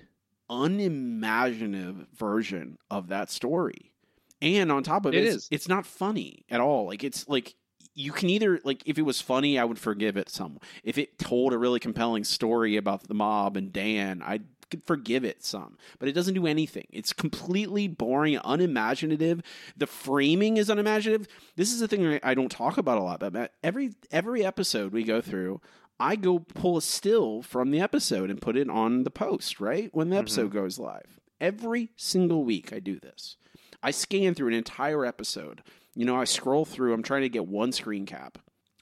unimaginative version of that story. And on top of it, it it's, is. it's not funny at all. Like, it's like, you can either, like, if it was funny, I would forgive it some. If it told a really compelling story about the mob and Dan, I could forgive it some. But it doesn't do anything. It's completely boring, unimaginative. The framing is unimaginative. This is the thing I don't talk about a lot, but every every episode we go through, I go pull a still from the episode and put it on the post, right? When the episode mm-hmm. goes live. Every single week I do this. I scan through an entire episode. You know, I scroll through. I'm trying to get one screen cap.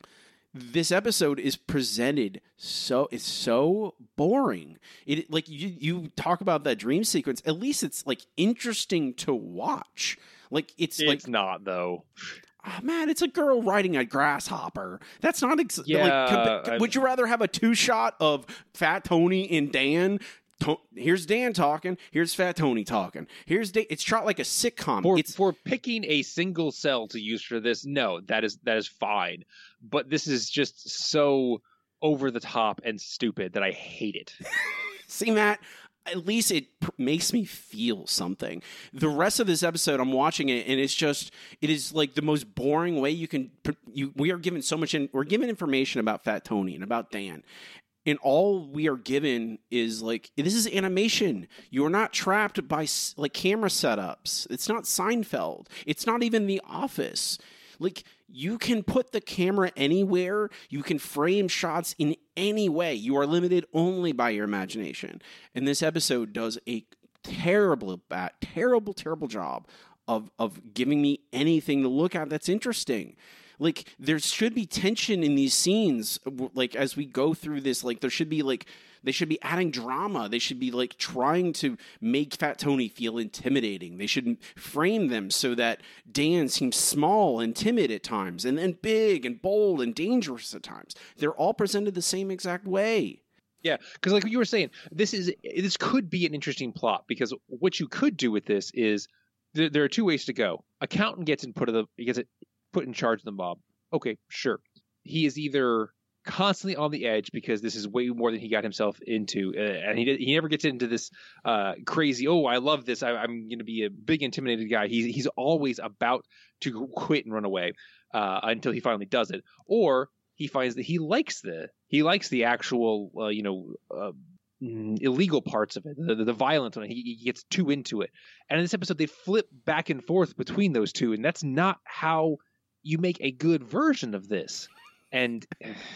This episode is presented so it's so boring. It like you you talk about that dream sequence. At least it's like interesting to watch. Like it's, it's like it's not though. Oh, man, it's a girl riding a grasshopper. That's not ex- yeah, like. Could, would you rather have a two shot of Fat Tony and Dan? To- here's Dan talking. Here's Fat Tony talking. Here's Dan. It's shot like a sitcom. For, it's for picking a single cell to use for this. No, that is that is fine. But this is just so over the top and stupid that I hate it. See, Matt. At least it pr- makes me feel something. The rest of this episode, I'm watching it, and it's just, it is like the most boring way you can, pr- you. we are given so much, in, we're given information about Fat Tony and about Dan. And all we are given is like, this is animation. You're not trapped by like camera setups. It's not Seinfeld. It's not even The Office. Like, you can put the camera anywhere. You can frame shots in any way. You are limited only by your imagination. And this episode does a terrible, bad, terrible, terrible job of of giving me anything to look at that's interesting. Like, there should be tension in these scenes. Like, as we go through this, like, there should be, like, they should be adding drama. They should be, like, trying to make Fat Tony feel intimidating. They should frame them so that Dan seems small and timid at times, and then big and bold and dangerous at times. They're all presented the same exact way. Yeah, because like you were saying, this is this could be an interesting plot, because what you could do with this is there, there are two ways to go. Accountant gets in put of the gets it put in charge of the mob. Okay, sure. He is either constantly on the edge because this is way more than he got himself into, uh, and he he never gets into this uh, crazy, oh, I love this, I, I'm going to be a big intimidated guy. He's he's always about to quit and run away uh, until he finally does it, or he finds that he likes the he likes the actual uh, you know uh, illegal parts of it, the, the, the violence on it. He, he gets too into it, and in this episode they flip back and forth between those two, and that's not how you make a good version of this. And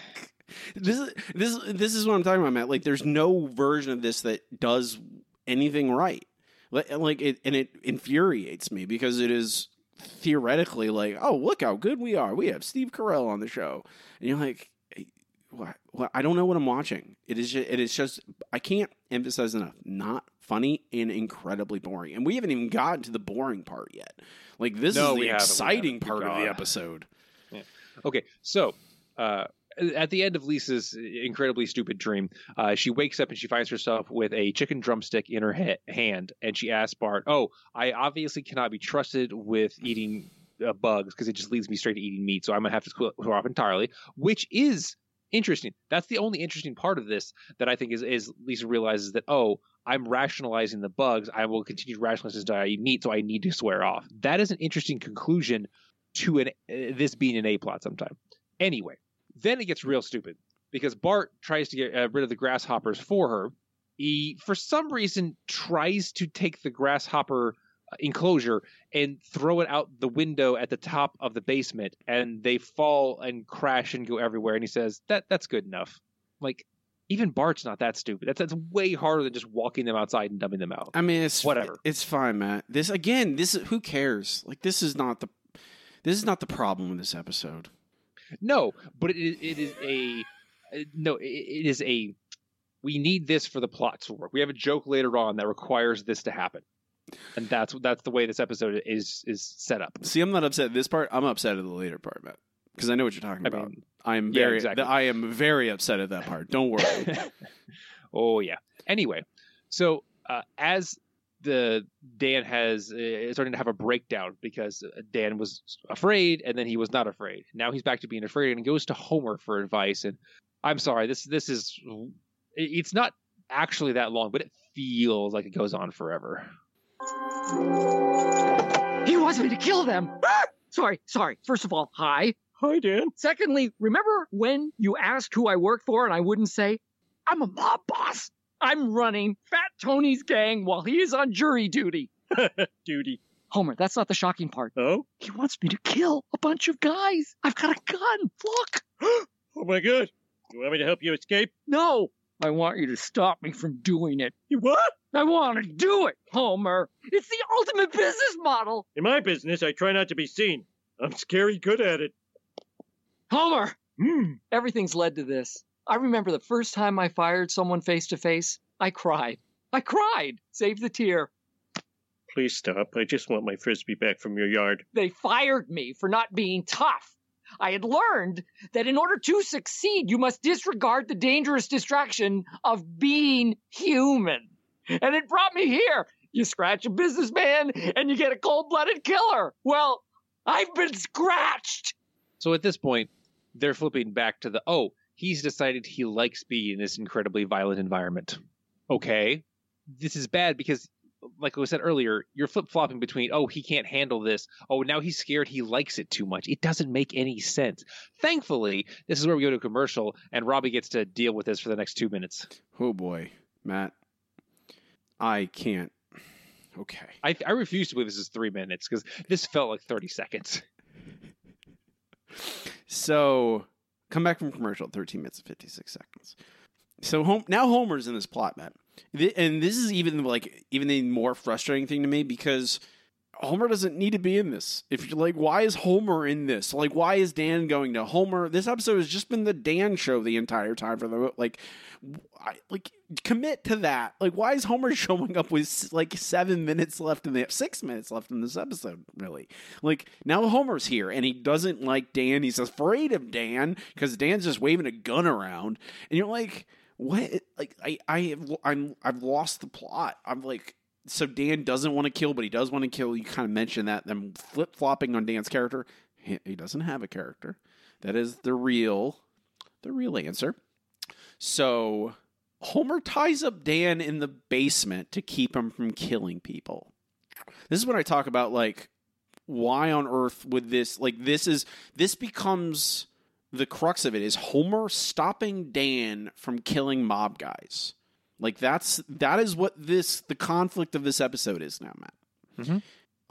this is this this is what I'm talking about, Matt. Like, there's no version of this that does anything right. Like, like it, and it infuriates me because it is theoretically like, oh, look how good we are. We have Steve Carell on the show, and you're like, what? Well, I don't know what I'm watching. It is just, it is just I can't emphasize enough. Not funny and incredibly boring. And we haven't even gotten to the boring part yet. Like, this no, is the haven't. exciting part of the episode. Yeah. Okay, so uh, at the end of Lisa's incredibly stupid dream, uh, she wakes up and she finds herself with a chicken drumstick in her ha- hand, and she asks Bart, "Oh, I obviously cannot be trusted with eating uh, bugs because it just leads me straight to eating meat, so I'm gonna have to quit off entirely," which is interesting. That's the only interesting part of this that I think is, is Lisa realizes that, oh, I'm rationalizing the bugs. I will continue to rationalize this diet I eat meat, so I need to swear off. That is an interesting conclusion to an uh, this being an A plot sometime. Anyway, then it gets real stupid because Bart tries to get uh, rid of the grasshoppers for her. He, for some reason, tries to take the grasshopper enclosure and throw it out the window at the top of the basement, and they fall and crash and go everywhere. And he says, that that's good enough. Like, even Bart's not that stupid. That's that's way harder than just walking them outside and dumping them out. I mean, it's whatever. It's fine, Matt. This again. This is, who cares? Like, this is not the this is not the problem with this episode. No, but it is, it is a no. It is a we need this for the plot to work. We have a joke later on that requires this to happen. And that's that's the way this episode is is set up. See, I'm not upset at this part. I'm upset at the later part, Matt. Because I know what you're talking I about. mean, I am yeah, very exactly. I am very upset at that part. Don't worry. Oh, yeah. Anyway, so uh, as the Dan has uh, starting to have a breakdown because Dan was afraid and then he was not afraid. Now he's back to being afraid and goes to Homer for advice. And I'm sorry, this this is it's not actually that long, but it feels like it goes on forever. He wants me to kill them. Sorry, sorry. First of all, hi. Hi, Dan. Secondly, remember when you asked who I work for and I wouldn't say, I'm a mob boss. I'm running Fat Tony's gang while he is on jury duty. Duty. Homer, that's not the shocking part. Oh? He wants me to kill a bunch of guys. I've got a gun. Look. Oh, my God. You want me to help you escape? No. I want you to stop me from doing it. You what? I want to do it, Homer. It's the ultimate business model. In my business, I try not to be seen. I'm scary good at it. Homer! Hmm. Everything's led to this. I remember the first time I fired someone face to face, I cried. I cried. Save the tear. Please stop. I just want my Frisbee back from your yard. They fired me for not being tough. I had learned that in order to succeed, you must disregard the dangerous distraction of being human. And it brought me here. You scratch a businessman and you get a cold-blooded killer. Well, I've been scratched. So at this point, they're flipping back to the, oh, he's decided he likes being in this incredibly violent environment. Okay. This is bad because, like I said earlier, you're flip-flopping between, oh, he can't handle this. Oh, now he's scared he likes it too much. It doesn't make any sense. Thankfully, this is where we go to commercial, and Robbie gets to deal with this for the next two minutes. Oh, boy. Matt. I can't. Okay. I, I refuse to believe this is three minutes because this felt like thirty seconds. So, come back from commercial, thirteen minutes and fifty-six seconds. So, home, now Homer's in this plot, Matt. And this is even like even a more frustrating thing to me because Homer doesn't need to be in this. If you're like, why is Homer in this? Like, why is Dan going to Homer? This episode has just been the Dan show the entire time for the like, I, like commit to that. Like, why is Homer showing up with like seven minutes left in the six minutes left in this episode? Really, like now Homer's here and he doesn't like Dan. He's afraid of Dan because Dan's just waving a gun around, and you're like, what? Like, I, I, have, I'm, I've lost the plot. I'm like. So Dan doesn't want to kill, but he does want to kill. You kind of mentioned that. Them flip-flopping on Dan's character. He, he doesn't have a character. That is the real, the real answer. So Homer ties up Dan in the basement to keep him from killing people. This is when I talk about, like, why on earth would this, like, this is, this becomes the crux of it, is Homer stopping Dan from killing mob guys. Like, that's, that is what this, the conflict of this episode is now, Matt. Mm-hmm.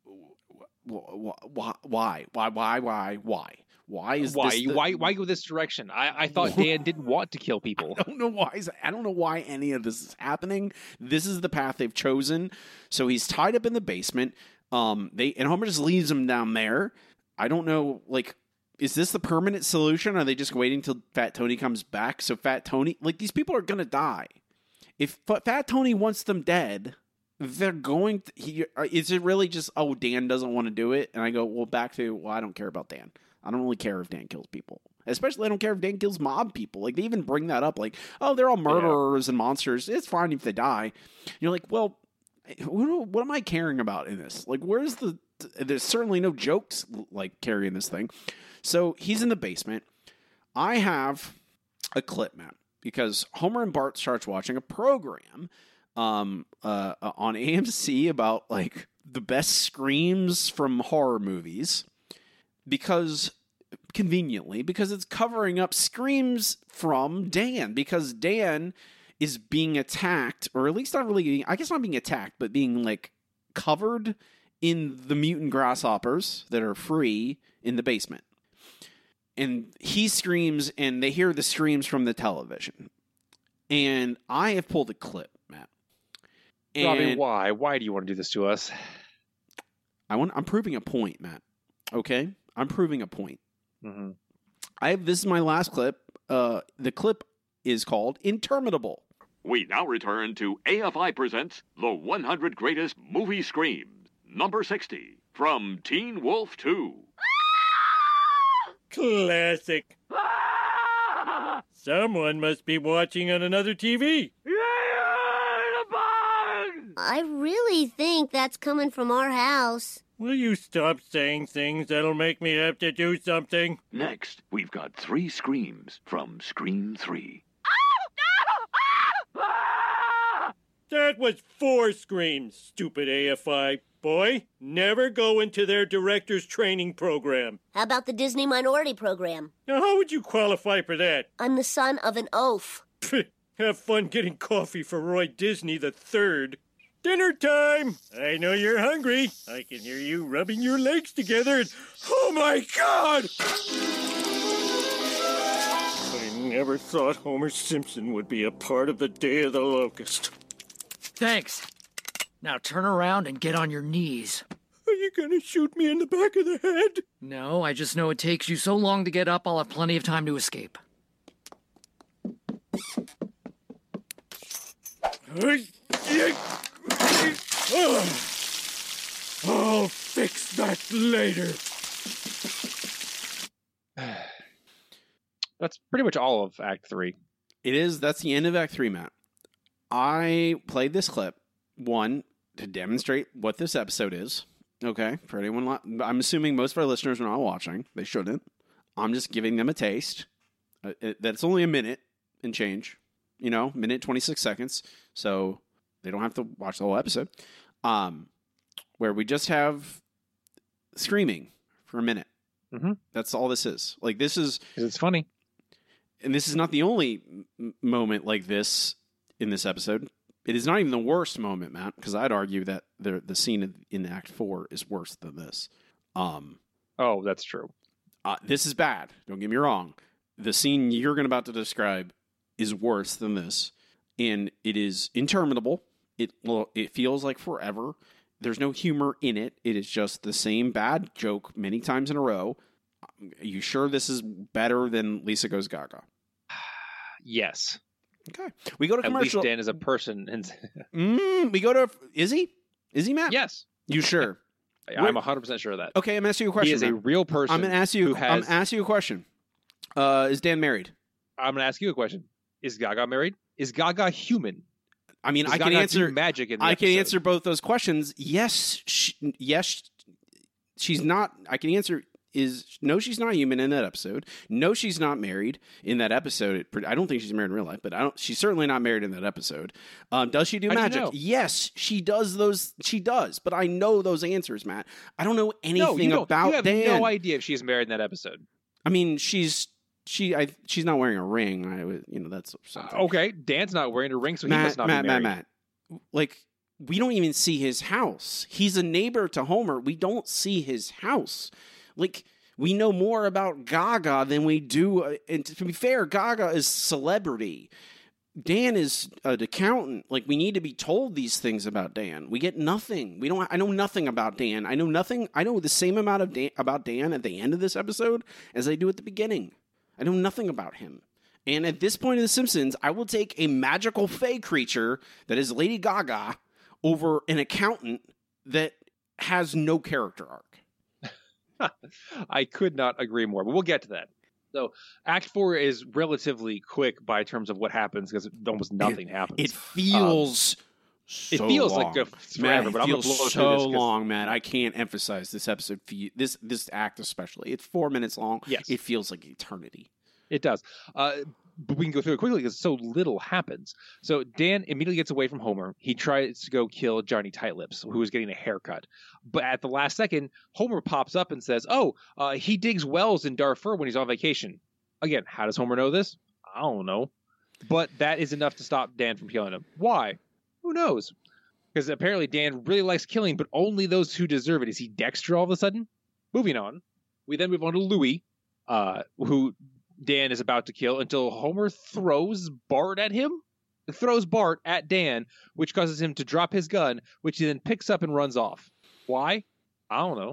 Why, why, why, why, why, why? Why is why? this the, why? Why go this direction? I, I thought Dan didn't want to kill people. I don't know why. I don't know why any of this is happening. This is the path they've chosen. So he's tied up in the basement. Um, they and Homer just leaves him down there. I don't know. Like, is this the permanent solution? Or are they just waiting till Fat Tony comes back? So Fat Tony, like, these people are gonna die. If Fat Tony wants them dead, they're going to, he, is it really just, oh, Dan doesn't want to do it? And I go, well, back to, well, I don't care about Dan. I don't really care if Dan kills people. Especially I don't care if Dan kills mob people. Like, they even bring that up. Like, oh, they're all murderers yeah. and monsters. It's fine if they die. You're like, well, what, what am I caring about in this? Like, where's the, there's certainly no jokes, like, carrying this thing. So he's in the basement. I have a clip, Matt, because Homer and Bart starts watching a program um, uh, on A M C about, like, the best screams from horror movies. Because, conveniently, because it's covering up screams from Dan. Because Dan is being attacked, or at least not really, being, I guess not being attacked, but being, like, covered in the mutant grasshoppers that are free in the basement. And he screams, and they hear the screams from the television. And I have pulled a clip, Matt. And Robbie, why? Why do you want to do this to us? I want, I'm proving a point, Matt. Okay? I'm proving a point. Mm-hmm. I have, this is my last clip. Uh, the clip is called Interminable. We now return to A F I Presents The one hundred Greatest Movie Screams, number sixty, from Teen Wolf two. Classic. Someone must be watching on another T V. I really think that's coming from our house. Will you stop saying things that'll make me have to do something? Next, we've got three screams from Scream three. That was four screams, stupid A F I. Boy, never go into their director's training program. How about the Disney Minority Program? Now, how would you qualify for that? I'm the son of an oaf. Have fun getting coffee for Roy Disney the Third. Dinner time! I know you're hungry. I can hear you rubbing your legs together and... Oh, my God! I never thought Homer Simpson would be a part of the Day of the Locust. Thanks. Now turn around and get on your knees. Are you gonna shoot me in the back of the head? No, I just know it takes you so long to get up, I'll have plenty of time to escape. I'll fix that later. That's pretty much all of Act Three. It is. That's the end of Act Three, Matt. I played this clip, one, to demonstrate what this episode is. Okay, for anyone, li- I'm assuming most of our listeners are not watching. They shouldn't. I'm just giving them a taste. Uh, it, that's only a minute and change. You know, minute twenty-six seconds. So they don't have to watch the whole episode. Um, where we just have screaming for a minute. Mm-hmm. That's all this is. Like, this is... It's funny. And this is not the only m- moment like this in this episode. It is not even the worst moment, Matt, because I'd argue that the the scene in Act Four is worse than this. Um, oh, that's true. Uh, this is bad. Don't get me wrong. The scene you're going about to describe is worse than this, and it is interminable. It well, it feels like forever. There's no humor in it. It is just the same bad joke many times in a row. Are you sure this is better than Lisa Goes Gaga? Yes. Okay. We go to commercial. At least Dan is a person. And mm, we go to... Is he? Is he, Matt? Yes. You sure? I'm one hundred percent sure of that. Okay, I'm asking you a question. He is Matt. a real person. I'm going to ask you. Who has, I'm going to ask you a question. Uh, is Dan married? I'm going to ask you a question. Is Gaga married? Is Gaga human? I mean, Does I can Gaga answer do magic in the I episode? can answer both those questions. Yes, she, yes, she's not. I can answer is no, she's not human in that episode. No, she's not married in that episode. I don't think she's married in real life, but I don't. She's certainly not married in that episode. Um, does she do How do you magic? know? Yes, she does those. She does, but I know those answers, Matt. I don't know anything no, you don't. about You have Dan. no idea if she's married in that episode. I mean, she's she. I, she's not wearing a ring. I, would- you know, that's something. Okay, Dan's not wearing a ring, so Matt, he must not Matt, be Matt, married. Matt. Like, we don't even see his house. He's a neighbor to Homer. We don't see his house. Like, we know more about Gaga than we do. Uh, and to be fair, Gaga is celebrity. Dan is an accountant. Like, we need to be told these things about Dan. We get nothing. We don't. I know nothing about Dan. I know nothing. I know the same amount of Dan, about Dan at the end of this episode as I do at the beginning. I know nothing about him. And at this point in The Simpsons, I will take a magical fae creature that is Lady Gaga over an accountant that has no character arc. I could not agree more, but we'll get to that. So Act Four is relatively quick by terms of what happens because almost nothing it, happens. It feels um, so It feels long. like a forever, man, but I'm going to blow so through this. long, man. I can't emphasize this episode, this this act especially. It's four minutes long. Yes. It feels like eternity. It does. Uh, but we can go through it quickly because so little happens. So Dan immediately gets away from Homer. He tries to go kill Johnny Tightlips, who is getting a haircut. But at the last second, Homer pops up and says, oh, uh, he digs wells in Darfur when he's on vacation. Again, how does Homer know this? I don't know. But that is enough to stop Dan from killing him. Why? Who knows? Because apparently Dan really likes killing, but only those who deserve it. Is he Dexter all of a sudden? Moving on. We then move on to Louie, uh, who Dan is about to kill until Homer throws Bart at him. Throws Bart at Dan, which causes him to drop his gun, which he then picks up and runs off. Why? I don't know.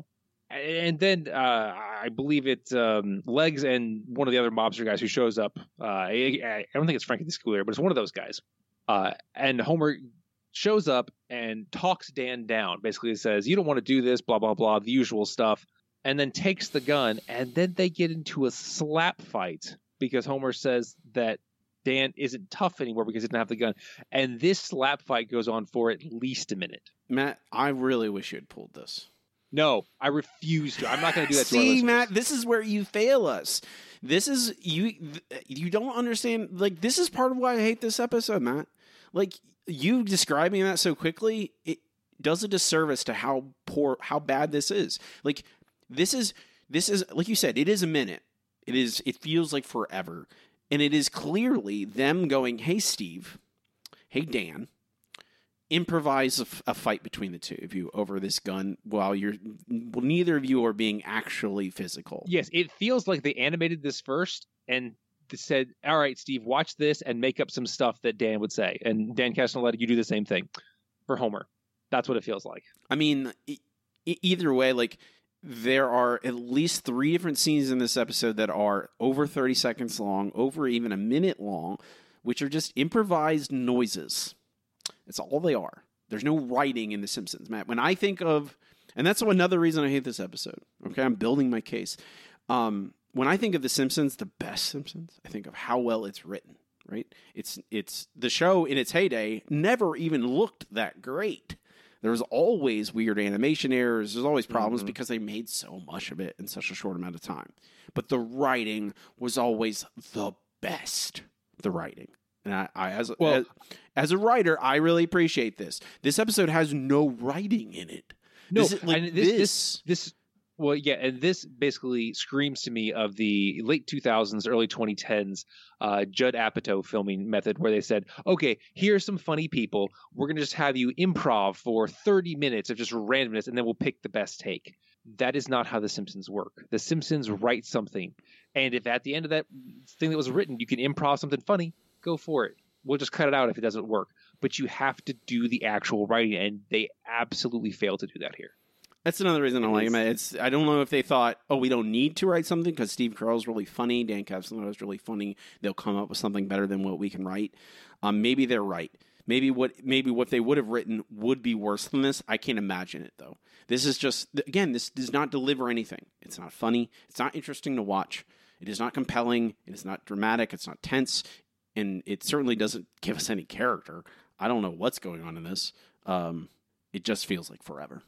And then uh, I believe it's um, Legs and one of the other mobster guys who shows up. Uh, I, I don't think it's Frankie the Schooler, but it's one of those guys. Uh, and Homer shows up and talks Dan down. Basically says, you don't want to do this, blah, blah, blah, the usual stuff. And then takes the gun. And then they get into a slap fight because Homer says that Dan isn't tough anymore because he doesn't have the gun. And this slap fight goes on for at least a minute. Matt, I really wish you had pulled this. No, I refuse to. I'm not going to do that to our See, listeners. Matt, this is where you fail us. This is you. You don't understand. Like, this is part of why I hate this episode, Matt. Like, you describing that so quickly, it does a disservice to how poor, how bad this is. Like, this is this is like you said. It is a minute. It is. It feels like forever, and it is clearly them going, "Hey, Steve. Hey, Dan. Improvise a, f- a fight between the two of you over this gun while you're well, neither of you are being actually physical." Yes, it feels like they animated this first and said, all right, Steve, watch this and make up some stuff that Dan would say. And Dan Castellaneta, you do the same thing for Homer. That's what it feels like. I mean, e- either way, like, there are at least three different scenes in this episode that are over thirty seconds long, over even a minute long, which are just improvised noises. That's all they are. There's no writing in The Simpsons, Matt. When I think of, and that's another reason I hate this episode. Okay, I'm building my case. Um, when I think of The Simpsons, the best Simpsons, I think of how well it's written. Right? It's it's the show in its heyday never even looked that great. There was always weird animation errors. There's always problems mm-hmm. because they made so much of it in such a short amount of time. But the writing was always the best. The writing. And I, I as, well, as as a writer, I really appreciate this. This episode has no writing in it. No, this is, like, and this, this, this, this, well, yeah, and this basically screams to me of the late two thousands, early twenty tens uh, Judd Apatow filming method, where they said, "Okay, here's some funny people. We're gonna just have you improv for thirty minutes of just randomness, and then we'll pick the best take." That is not how The Simpsons work. The Simpsons write something, and if at the end of that thing that was written, you can improv something funny, go for it. We'll just cut it out if it doesn't work. But you have to do the actual writing, and they absolutely fail to do that here. That's another reason I like him. It's I don't know if they thought, oh, we don't need to write something because Steve Carell's really funny, Dan Castellaneta is really funny. They'll come up with something better than what we can write. Um, maybe they're right. Maybe what maybe what they would have written would be worse than this. I can't imagine it though. This is just again, this does not deliver anything. It's not funny. It's not interesting to watch. It is not compelling. It is not dramatic. It's not tense. And it certainly doesn't give us any character. I don't know what's going on in this. Um, it just feels like forever.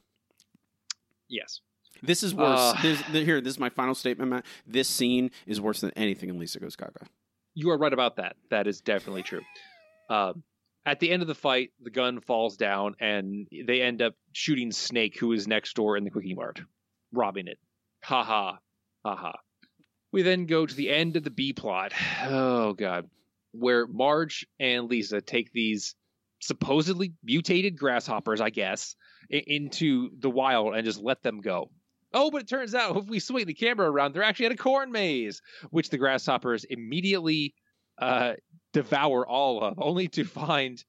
Yes. This is worse. Uh, this, here, this is my final statement, Matt. This scene is worse than anything in Lisa Goes Gaga. You are right about that. That is definitely true. Uh, at the end of the fight, the gun falls down, and they end up shooting Snake, who is next door in the Quickie Mart, robbing it. Ha ha. Ha ha. We then go to the end of the B plot. Oh, God. Where Marge and Lisa take these supposedly mutated grasshoppers, I guess, I- into the wild and just let them go. Oh, but it turns out if we swing the camera around, they're actually at a corn maze, which the grasshoppers immediately uh, devour all of, only to find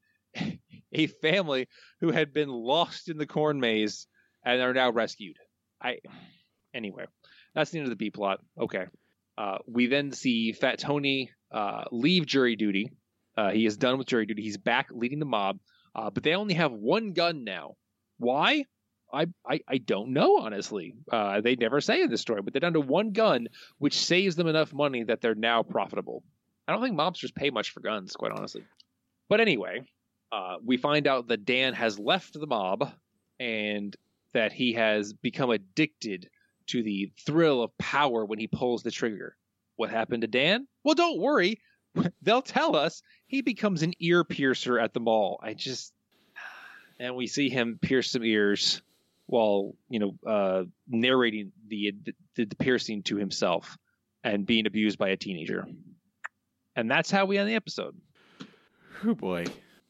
a family who had been lost in the corn maze and are now rescued. I Anyway, that's the end of the B plot. Okay. Uh, we then see Fat Tony uh, leave jury duty. Uh, he is done with jury duty. He's back leading the mob, uh, but they only have one gun now. Why? I, I, I don't know, honestly. Uh, they never say in this story, but they're down to one gun, which saves them enough money that they're now profitable. I don't think mobsters pay much for guns, quite honestly. But anyway, uh, we find out that Dan has left the mob and that he has become addicted to the thrill of power when he pulls the trigger. What happened to Dan? Well, don't worry. They'll tell us. He becomes an ear piercer at the mall. I just... And we see him pierce some ears while, you know, uh, narrating the, the the piercing to himself and being abused by a teenager. And that's how we end the episode. Oh, boy.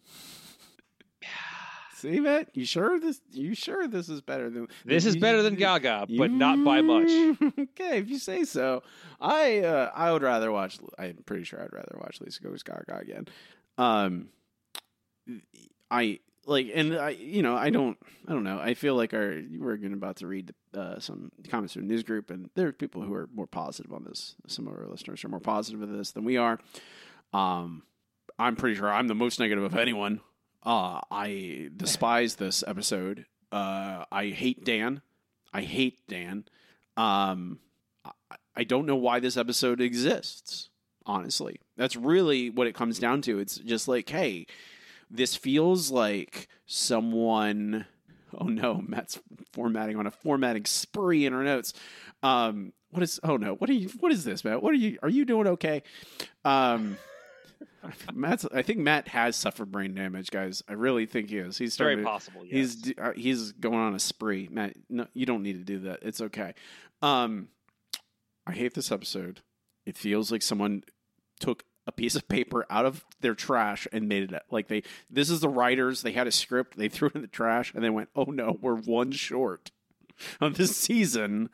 See, Matt? You sure this? You sure this is better than this is you, better than Gaga, but you, not by much. Okay, if you say so. I uh, I would rather watch. I'm pretty sure I'd rather watch Lisa Goes Gaga again. Um, I like, and I, you know, I don't, I don't know. I feel like our we're going about to read uh, some comments from the news group, and there are people who are more positive on this. Some of our listeners are more positive of this than we are. Um, I'm pretty sure I'm the most negative of anyone. Uh, I despise this episode. Uh, I hate Dan. I hate Dan. Um, I, I don't know why this episode exists. Honestly, that's really what it comes down to. It's just like, hey, this feels like someone. Oh no, Matt's formatting on a formatting spree in our notes. Um, what is? Oh no, what are you? What is this, Matt? What are you? Are you doing okay? Um, Matt's. I think Matt has suffered brain damage, guys. I really think he is. He's starting very to, possible. Yes. He's uh, he's going on a spree, Matt. No, you don't need to do that. It's okay. Um, I hate this episode. It feels like someone took a piece of paper out of their trash and made it like they, this is the writers. They had a script. They threw it in the trash and they went, oh no, we're one short on this season.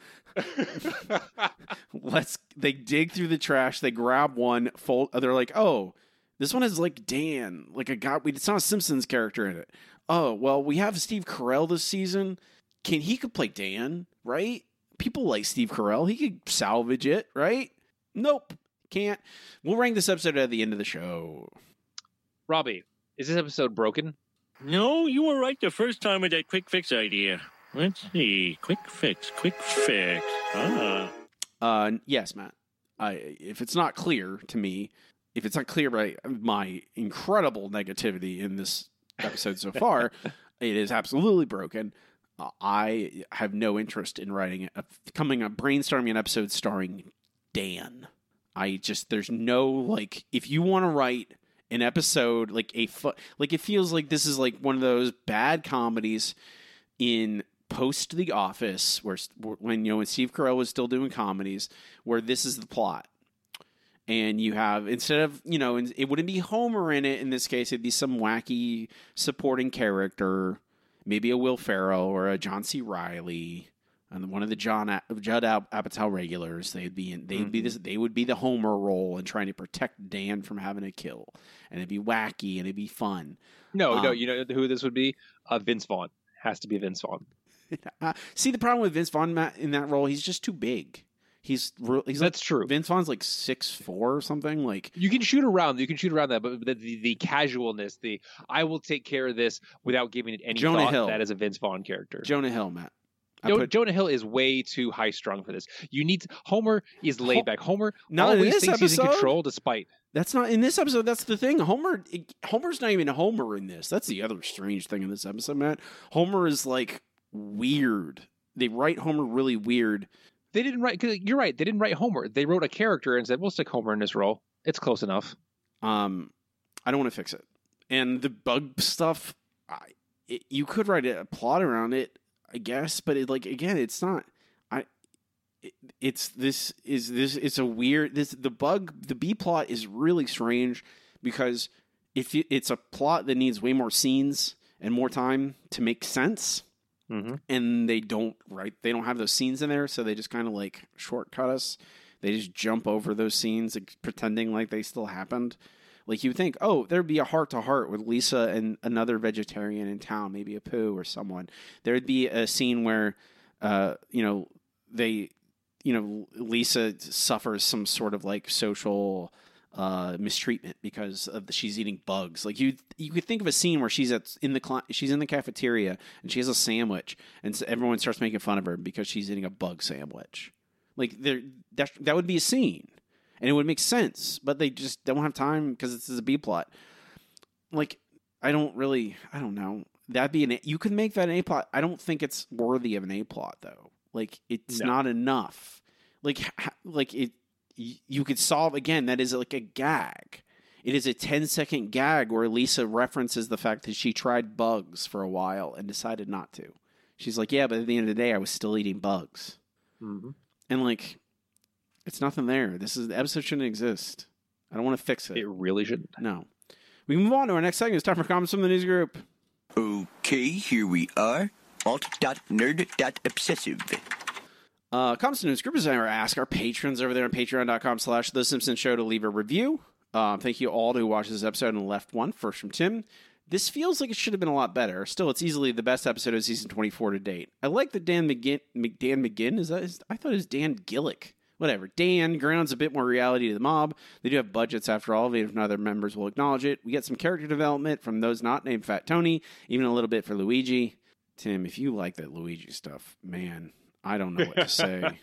Let's, they dig through the trash. They grab one fold. They're like, oh, this one is like Dan, like a guy. We, it's not a Simpsons character in it. Oh, well, we have Steve Carell this season. Can he could play Dan, right? People like Steve Carell. He could salvage it, right? Nope. Can't. We'll rank this episode at the end of the show. Robbie, is this episode broken? No, you were right the first time with that quick fix idea. Let's see. Quick fix, quick fix. Ah. Uh, yes, Matt. I, if it's not clear to me, if it's not clear by my incredible negativity in this episode so far, it is absolutely broken. Uh, I have no interest in writing a coming up brainstorming an episode starring Dan. I just, there's no, like, if you want to write an episode, like a, fu- like it feels like this is like one of those bad comedies in post The Office, where, when, you know, when Steve Carell was still doing comedies, where this is the plot. And you have, instead of, you know, it wouldn't be Homer in it in this case, it'd be some wacky supporting character, maybe a Will Ferrell or a John C. Reilly. And one of the John Judd Apatow regulars, they'd be in, they'd mm-hmm. be this, they would be the Homer role and trying to protect Dan from having a kill, and it'd be wacky and it'd be fun. No, um, no, you know who this would be? Uh, Vince Vaughn. Has to be Vince Vaughn. uh, see, the problem with Vince Vaughn Matt, in that role, he's just too big. He's, he's that's like, true. Vince Vaughn's like six four or something. Like you can shoot around, you can shoot around that, but the, the, the casualness, the I will take care of this without giving it any Jonah thought. Hill. That is a Vince Vaughn character. Jonah Hill, Matt. No, put, Jonah Hill is way too high strung for this. You need to, Homer is laid back. Homer not always in this thinks episode. he's in control, despite that's not in this episode. That's the thing. Homer, Homer's not even Homer in this. That's the other strange thing in this episode, Matt. Homer is like weird. They write Homer really weird. They didn't write. Cause you're right. They didn't write Homer. They wrote a character and said, "We'll stick Homer in this role. It's close enough." Um, I don't want to fix it. And the bug stuff, I, it, you could write a plot around it, I guess, but it, like again, it's not. I. It, it's this is this. It's a weird. This the bug. The B plot is really strange because if it, it's a plot that needs way more scenes and more time to make sense, mm-hmm. and they don't write. They don't have those scenes in there, so they just kind of like shortcut us. They just jump over those scenes, like, pretending like they still happened. Like, you think, oh, there'd be a heart-to-heart with Lisa and another vegetarian in town, maybe a Pooh or someone. There'd be a scene where, uh, you know, they, you know, Lisa suffers some sort of, like, social uh, mistreatment because of the, she's eating bugs. Like, you you could think of a scene where she's at in the she's in the cafeteria, and she has a sandwich, and so everyone starts making fun of her because she's eating a bug sandwich. Like, there that, that would be a scene. And it would make sense, but they just don't have time because this is a B plot. Like, I don't really, I don't know. That'd be an A, you could make that an A plot. I don't think it's worthy of an A plot though. Like, it's no. not enough. Like, like it, you could solve again. That is like a gag. It is a ten second gag where Lisa references the fact that she tried bugs for a while and decided not to. She's like, yeah, but at the end of the day, I was still eating bugs. Mm-hmm. And like, it's nothing there. This is the episode shouldn't exist. I don't want to fix it. It really shouldn't. No. We can move on to our next segment. It's time for comments from the news group. Okay, here we are. alt dot nerd dot obsessive. Uh, comments from the news group is our ask our patrons over there on patreon.com slash The Simpsons Show to leave a review. Um, thank you all who watched this episode and left one. First from Tim. This feels like it should have been a lot better. Still, it's easily the best episode of season twenty-four to date. I like that Dan McGinn, Dan McGinn, is that his, I thought it was Dan Gillick. Whatever. Dan grounds a bit more reality to the mob. They do have budgets after all, even if none of their members will acknowledge it. We get some character development from those not named Fat Tony, even a little bit for Luigi. Tim, if you like that Luigi stuff, man, I don't know what to say.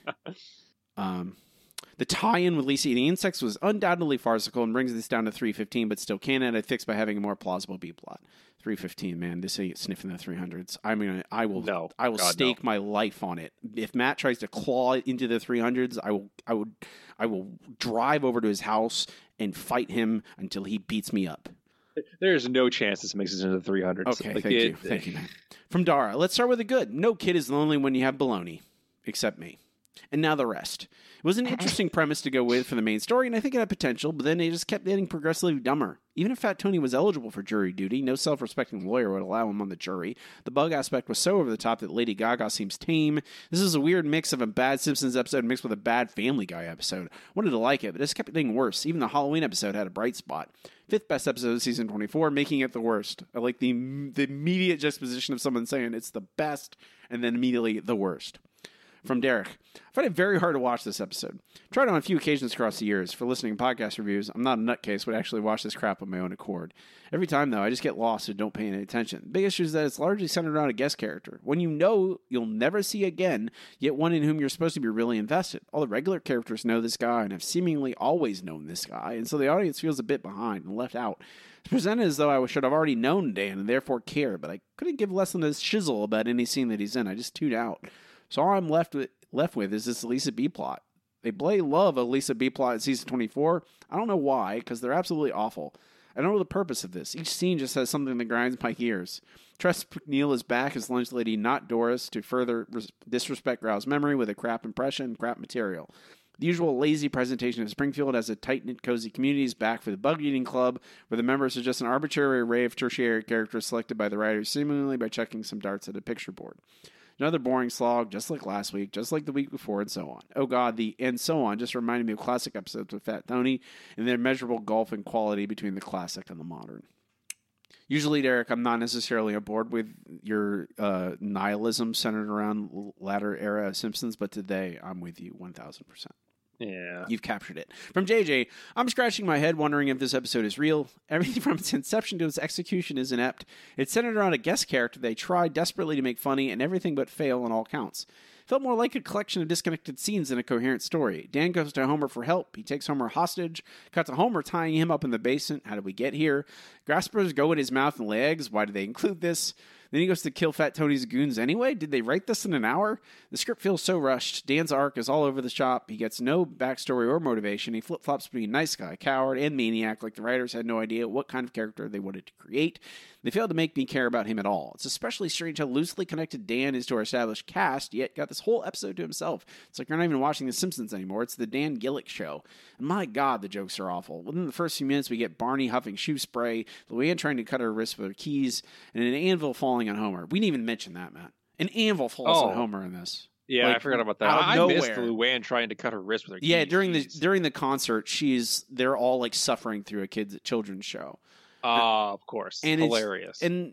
um, the tie-in with Lisa eating insects was undoubtedly farcical and brings this down to three fifteen, but still can add a fix by having a more plausible B-plot. three fifteen, man, this ain't sniffing the three hundreds. I mean, I will, no, I will God, stake no. my life on it. If Matt tries to claw into the three hundreds, I will, I would, I will drive over to his house and fight him until he beats me up. There's no chance this makes it into the three hundreds. Okay, like thank it, you, thank you, man. From Dara, let's start with the good. No kid is lonely when you have baloney, except me. And now the rest. It was an interesting premise to go with for the main story, and I think it had potential, but then they just kept getting progressively dumber. Even if Fat Tony was eligible for jury duty, no self-respecting lawyer would allow him on the jury. The bug aspect was so over the top that Lady Gaga seems tame. This is a weird mix of a bad Simpsons episode mixed with a bad Family Guy episode. I wanted to like it, but it just kept getting worse. Even the Halloween episode had a bright spot. Fifth best episode of season twenty-four, making it the worst. I like the, the immediate juxtaposition of someone saying it's the best, and then immediately the worst. From Derek, I find it very hard to watch this episode. Tried it on a few occasions across the years. For listening to podcast reviews, I'm not a nutcase, would actually watch this crap on my own accord. Every time, though, I just get lost and don't pay any attention. The big issue is that it's largely centered around a guest character. One you know you'll never see again, yet one in whom you're supposed to be really invested. All the regular characters know this guy and have seemingly always known this guy, and so the audience feels a bit behind and left out. It's presented as though I should have already known Dan and therefore care, but I couldn't give less than a shizzle about any scene that he's in. I just tuned out. So all I'm left with left with is this Lisa B plot. They play love a Lisa B plot in season twenty-four. I don't know why, because they're absolutely awful. I don't know the purpose of this. Each scene just has something that grinds my gears. Tress McNeil is back as lunch lady, not Doris, to further res- disrespect Grau's memory with a crap impression and crap material. The usual lazy presentation of Springfield as a tight-knit, cozy community is back for the bug-eating club, where the members are just an arbitrary array of tertiary characters selected by the writers seemingly by checking some darts at a picture board. Another boring slog, just like last week, just like the week before, and so on. Oh god, the and so on just reminded me of classic episodes with Fat Tony and their measurable gulf in quality between the classic and the modern. Usually, Derek, I'm not necessarily on board with your uh, nihilism centered around latter era Simpsons, but today I'm with you one thousand percent. Yeah. You've captured it. From J J, I'm scratching my head wondering if this episode is real. Everything from its inception to its execution is inept. It's centered around a guest character they try desperately to make funny and everything but fail on all counts. Felt more like a collection of disconnected scenes than a coherent story. Dan goes to Homer for help. He takes Homer hostage. Cut to Homer tying him up in the basement. How did we get here? Graspers go in his mouth and lay eggs. Why do they include this? Then he goes to kill Fat Tony's goons anyway? Did they write this in an hour? The script feels so rushed. Dan's arc is all over the shop. He gets no backstory or motivation. He flip-flops between nice guy, coward, and maniac like the writers had no idea what kind of character they wanted to create. They failed to make me care about him at all. It's especially strange how loosely connected Dan is to our established cast, yet got this whole episode to himself. It's like you're not even watching The Simpsons anymore. It's the Dan Gillick show. And my God, the jokes are awful. Within the first few minutes, we get Barney huffing shoe spray, Luann trying to cut her wrist with her keys, and an anvil falling on Homer. We didn't even mention that, Matt. An anvil falls oh. on Homer in this. Yeah, like, I forgot about that. Out of I nowhere. missed Luann trying to cut her wrist with her keys. Yeah, during Jeez. the during the concert, she's they're all like suffering through a kids children's show. Ah, uh, of course, and hilarious. And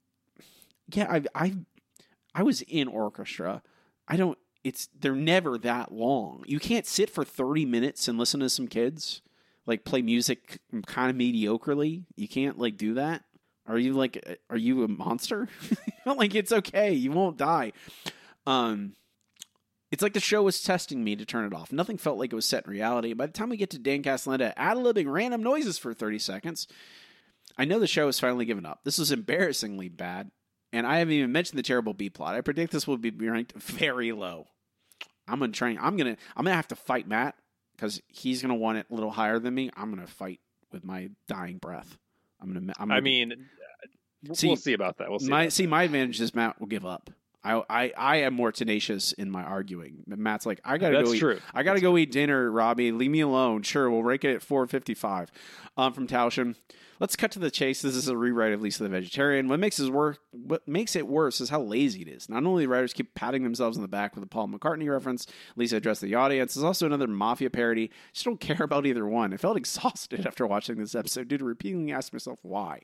yeah, I I I was in orchestra. I don't. It's they're never that long. You can't sit for thirty minutes and listen to some kids like play music kind of mediocrely. You can't like do that. Are you like are you a monster? Like it's okay. You won't die. Um. It's like the show was testing me to turn it off. Nothing felt like it was set in reality. By the time we get to Dan Castellaneta ad-libbing random noises for thirty seconds, I know the show has finally given up. This was embarrassingly bad, and I haven't even mentioned the terrible B-plot. I predict this will be ranked very low. I'm gonna try. I'm gonna. I'm gonna have to fight Matt because he's gonna want it a little higher than me. I'm gonna fight with my dying breath. I'm gonna. I'm gonna I mean, see, we'll see about that. We'll see. My about see, that. my advantage is Matt will give up. I, I I am more tenacious in my arguing. Matt's like, I gotta That's go eat. true. I gotta That's go true. eat dinner, Robbie. Leave me alone. Sure, we'll rank it at four fifty-five. Um, from Towsham. Let's cut to the chase. This is a rewrite of Lisa the Vegetarian. What makes it worse? What makes it worse is how lazy it is. Not only the writers keep patting themselves on the back with a Paul McCartney reference, Lisa addressed the audience. There's also another mafia parody. I just don't care about either one. I felt exhausted after watching this episode due to repeatedly asking myself why.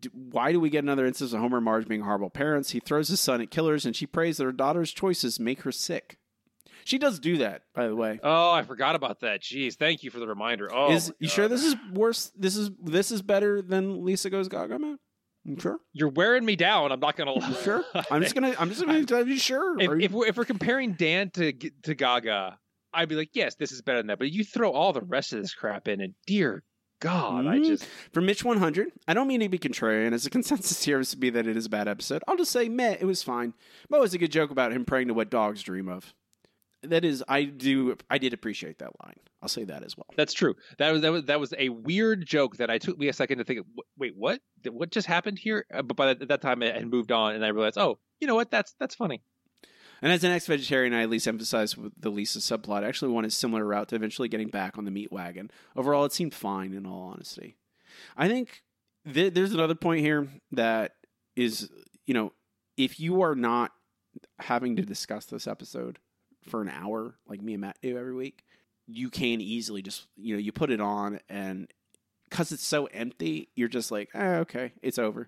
why do we get another instance of Homer and Marge being horrible parents? He throws his son at killers, and she prays that her daughter's choices make her sick. She does do that, by the way. Oh, I forgot about that. Jeez, thank you for the reminder. Oh, is you sure this is worse? This is this is better than Lisa Goes Gaga, man? You sure? You're wearing me down. I'm not gonna. You sure? I'm just gonna. I'm just gonna tell you sure. If, you... if, we're, if we're comparing Dan to to Gaga, I'd be like, yes, this is better than that. But you throw all the rest of this crap in, and dear God, mm-hmm. I just for Mitch one hundred. I don't mean to be contrarian. As a consensus here is to be that it is a bad episode. I'll just say, meh, it was fine. But it was a good joke about him praying to what dogs dream of. That is, I do, I did appreciate that line. I'll say that as well. That's true. That was that was that was a weird joke that I took me a second to think. Wait, what? What just happened here? But by that time, I had moved on, and I realized, oh, you know what? That's that's funny. And as an ex-vegetarian, I at least emphasized with the Lisa subplot. I actually wanted a similar route to eventually getting back on the meat wagon. Overall, it seemed fine. In all honesty, I think th- there's another point here that is, you know, if you are not having to discuss this episode for an hour, like me and Matt do every week, you can easily just, you know, you put it on, and because it's so empty, you're just like, eh, okay, it's over.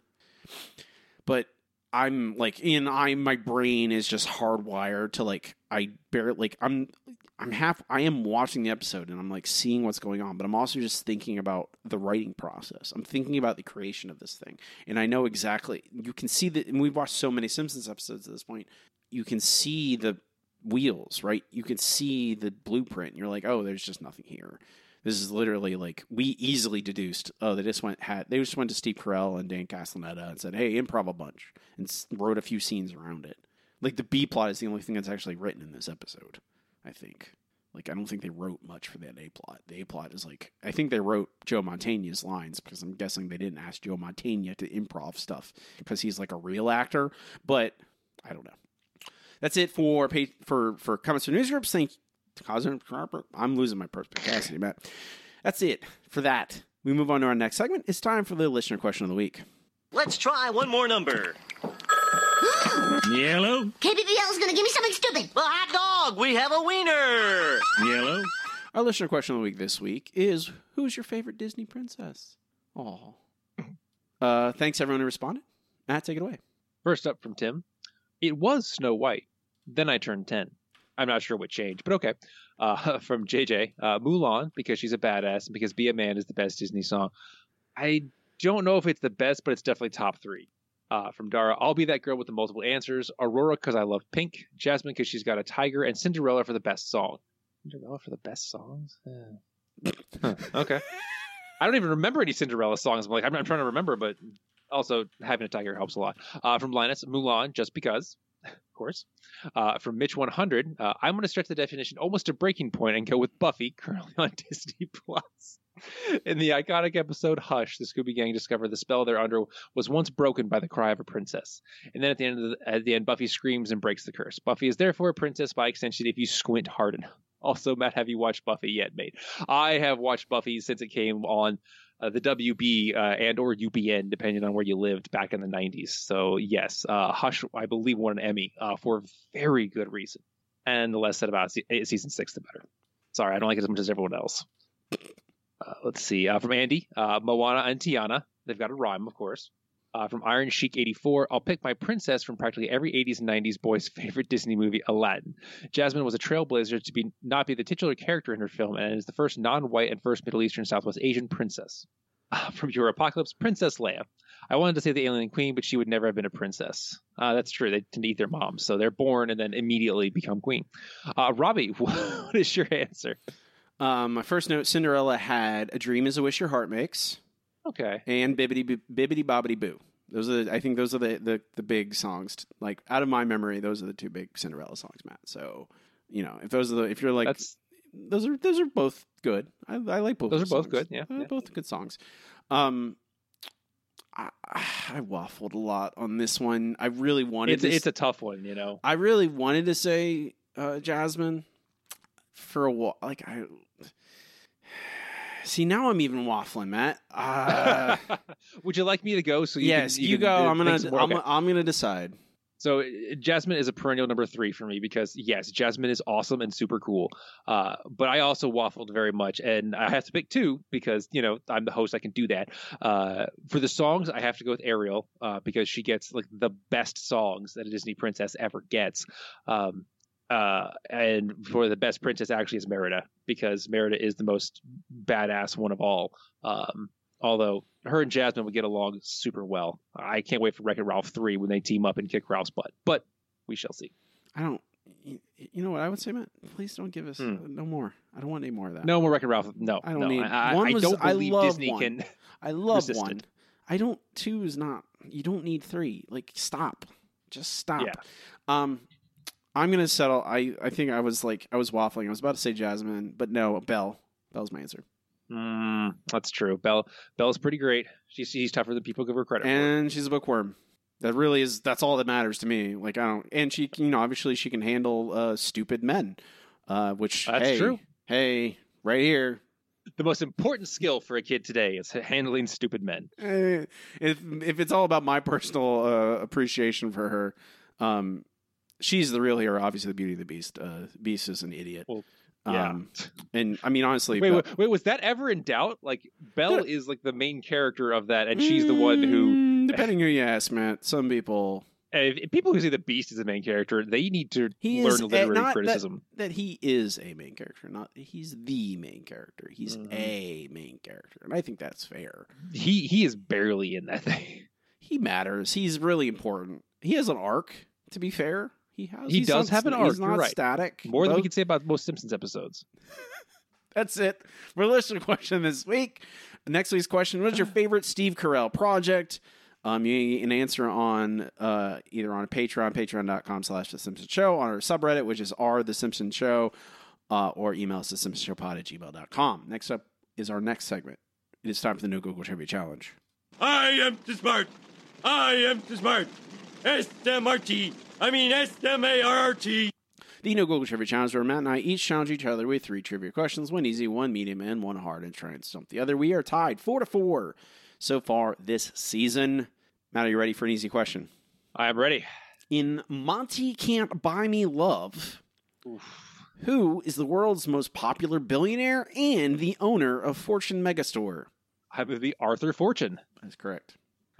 But I'm like, in I my brain is just hardwired to like, I barely like I'm I'm half I am watching the episode and I'm like seeing what's going on, but I'm also just thinking about the writing process. I'm thinking about the creation of this thing, and I know exactly. You can see that, and we've watched so many Simpsons episodes at this point. You can see the wheels, right? You can see the blueprint. And you're like, oh, there's just nothing here. This is literally like, we easily deduced, oh, they just went had they just went to Steve Carell and Dan Castellaneta and said, hey, improv a bunch, and wrote a few scenes around it. Like the B plot is the only thing that's actually written in this episode, I think. Like, I don't think they wrote much for that A plot. The A plot is like, I think they wrote Joe Mantegna's lines, because I'm guessing they didn't ask Joe Mantegna to improv stuff because he's like a real actor, but I don't know. That's it for for for comments and newsgroups. Thank you. I'm losing my perspicacity, Matt. That's it for that. We move on to our next segment. It's time for the listener question of the week. Let's try one more number. Yellow. K B B L is going to give me something stupid. Well, hot dog, we have a wiener. Yellow. Our listener question of the week this week is, who's your favorite Disney princess? Oh. Uh, thanks, everyone who responded. Matt, take it away. First up from Tim. It was Snow White. Then I turned ten. I'm not sure what changed, but okay. Uh, from J J, uh, Mulan, because she's a badass, and because Be a Man is the best Disney song. I don't know if it's the best, but it's definitely top three. Uh, from Dara, I'll Be That Girl with the Multiple Answers. Aurora, because I love Pink. Jasmine, because she's got a tiger. And Cinderella for the best song. Cinderella for the best songs? Yeah. Huh. Okay. I don't even remember any Cinderella songs. I'm like, I'm, I'm trying to remember, but also having a tiger helps a lot. Uh, from Linus, Mulan, just because. Of course. Uh, from Mitch one hundred, uh, I'm going to stretch the definition almost to breaking point and go with Buffy, currently on Disney Plus. In the iconic episode Hush, the Scooby Gang discovered the spell they're under was once broken by the cry of a princess. And then at the end, of the, at the end, Buffy screams and breaks the curse. Buffy is therefore a princess by extension if you squint hard enough. Also, Matt, have you watched Buffy yet, mate? I have watched Buffy since it came on uh, the W B uh, and or U P N, depending on where you lived back in the nineties. So yes, uh, Hush, I believe, won an Emmy uh, for a very good reason. And the less said about se- season six, the better. Sorry, I don't like it as much as everyone else. Uh, let's see. Uh, from Andy, uh, Moana and Tiana. They've got a rhyme, of course. Uh, from Iron Sheik eighty-four, I'll pick my princess from practically every eighties and nineties boy's favorite Disney movie, Aladdin. Jasmine was a trailblazer to be not be the titular character in her film, and is the first non-white and first Middle Eastern Southwest Asian princess. Uh, from Your Apocalypse, Princess Leia. I wanted to say the alien queen, but she would never have been a princess. Uh, that's true. They tend to eat their moms, so they're born and then immediately become queen. Uh, Robbie, what is your answer? Um, my first note, Cinderella had A Dream Is a Wish Your Heart Makes. Okay. And Bibbidi Bibbidi Bobbidi Boo. Those are, the, I think, those are the, the the big songs. Like out of my memory, those are the two big Cinderella songs, Matt. So, you know, if those are the, if you're like, That's... those are those are both good. I, I like both. Those are songs. both good. Yeah, They're yeah. both good songs. Um, I, I waffled a lot on this one. I really wanted. It's to, it's a tough one, you know. I really wanted to say uh, Jasmine for a while. Like I. See, now I'm even waffling, Matt. Uh, Would you like me to go? So you yes, can, you, you can, go. uh, I'm gonna. more? I'm, okay. I'm gonna decide. So Jasmine is a perennial number three for me because, yes, Jasmine is awesome and super cool. Uh, but I also waffled very much, and I have to pick two because, you know, I'm the host. I can do that. Uh, for the songs, I have to go with Ariel uh, because she gets like the best songs that a Disney princess ever gets. Um, uh, and for the best princess, actually, is Merida because Merida is the most badass one of all. Um, Although her and Jasmine would get along super well. I can't wait for Wreck-It Ralph three when they team up and kick Ralph's butt. But we shall see. I don't. You, you know what I would say, Matt? Please don't give us Hmm. uh, no more. I don't want any more of that. No more Wreck-It Ralph. No, I don't no. need. I, one I was, don't I believe love Disney one. can. I love resist one. it. I don't. Two is not. You don't need three. Like stop. Just stop. Yeah. Um, I'm gonna settle. I I think I was like I was waffling. I was about to say Jasmine, but no, Belle. Belle's my answer. Mm, that's true. Belle. Belle's pretty great. She's she's tougher than people give her credit And she's a bookworm. That really is. That's all that matters to me. Like I don't. And she, you know, obviously she can handle uh, stupid men. Uh, which That's hey, true. Hey, right here. for. The most important skill for a kid today is handling stupid men. Eh, if if it's all about my personal uh, appreciation for her, um, she's the real hero. Obviously, the Beauty and the Beast. Uh, Beast is an idiot. Well, yeah. Um, and I mean, honestly, Wait, Belle- wait, wait, was that ever in doubt? Like, Belle is like the main character of that, and she's the one who. Mm, depending who you ask, Matt. Some people. If, if people who say the Beast is the main character, they need to He learn is a- literary not criticism. That, that he is a main character, not he's the main character. He's Mhm. a main character, and I think that's fair. He he is barely in that thing. He matters. He's really important. He has an arc. To be fair, he has. He he's does not- have an he's arc. not You're right. static. More than we Both- could say about most Simpsons episodes. That's it for listener question this week. Next week's question: what is your favorite Steve Carell project? Um, you can answer on uh, either on Patreon, patreon.com slash The Simpsons Show, on our subreddit, which is r The Simpsons Show, uh, or email us at simpsonshowpod at gmail dot com. Next up is our next segment. It is time for the No Google Trivia Challenge. I am too smart. I am too smart. S M R T. I mean S M A R R T. The No Google Trivia Challenge, where Matt and I each challenge each other with three trivia questions, one easy, one medium, and one hard, and try and stump the other. We are tied four to four so far this season. Matt, are you ready for an easy question? I am ready. In Monty Can't Buy Me Love, who is the world's most popular billionaire and the owner of Fortune Megastore? I would be Arthur Fortune. That's correct.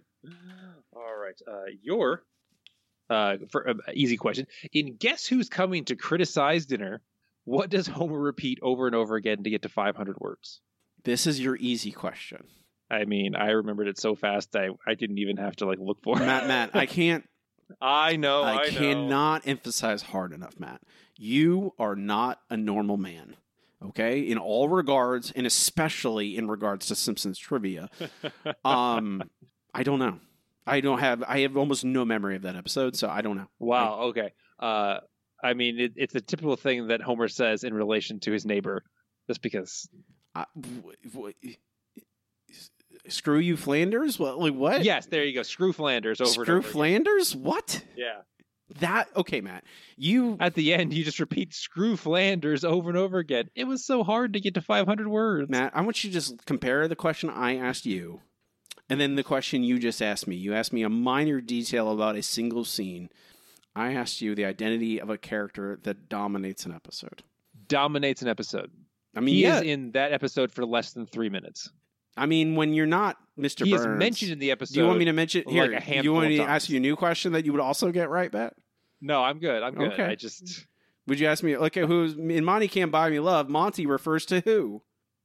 All right. Uh, your uh, for uh, easy question. In Guess Who's Coming to Criticize Dinner, what does Homer repeat over and over again to get to five hundred words? This is your easy question. I mean, I remembered it so fast I, I didn't even have to like look for it. Matt, Matt, I can't. I know. I, I, know. cannot emphasize hard enough, Matt. You are not a normal man. Okay, in all regards, and especially in regards to Simpsons trivia. um, I don't know. I don't have. I have almost no memory of that episode, so I don't know. Wow. Okay. Uh, I mean, it, it's a typical thing that Homer says in relation to his neighbor, just because. I, w- w- screw you, Flanders. What? Like what? Yes, there you go. Screw Flanders over. Screw and over Flanders. What? Again. Yeah. That okay, Matt. You at the end, you just repeat "Screw Flanders" over and over again. It was so hard to get to five hundred words. Matt, I want you to just compare the question I asked you, and then the question you just asked me. You asked me a minor detail about a single scene. I asked you the identity of a character that dominates an episode. Dominates an episode. I mean, he yeah. is in that episode for less than three minutes. I mean, when you're not Mister He Burns, is mentioned in the episode. Do you want me to mention here? Like a handful you want me of to ask times. you a new question that you would also get right, Matt? No, I'm good. I'm good. Okay. I just. Would you ask me? Okay, who's in Monty Can't Buy Me Love? Monty refers to who?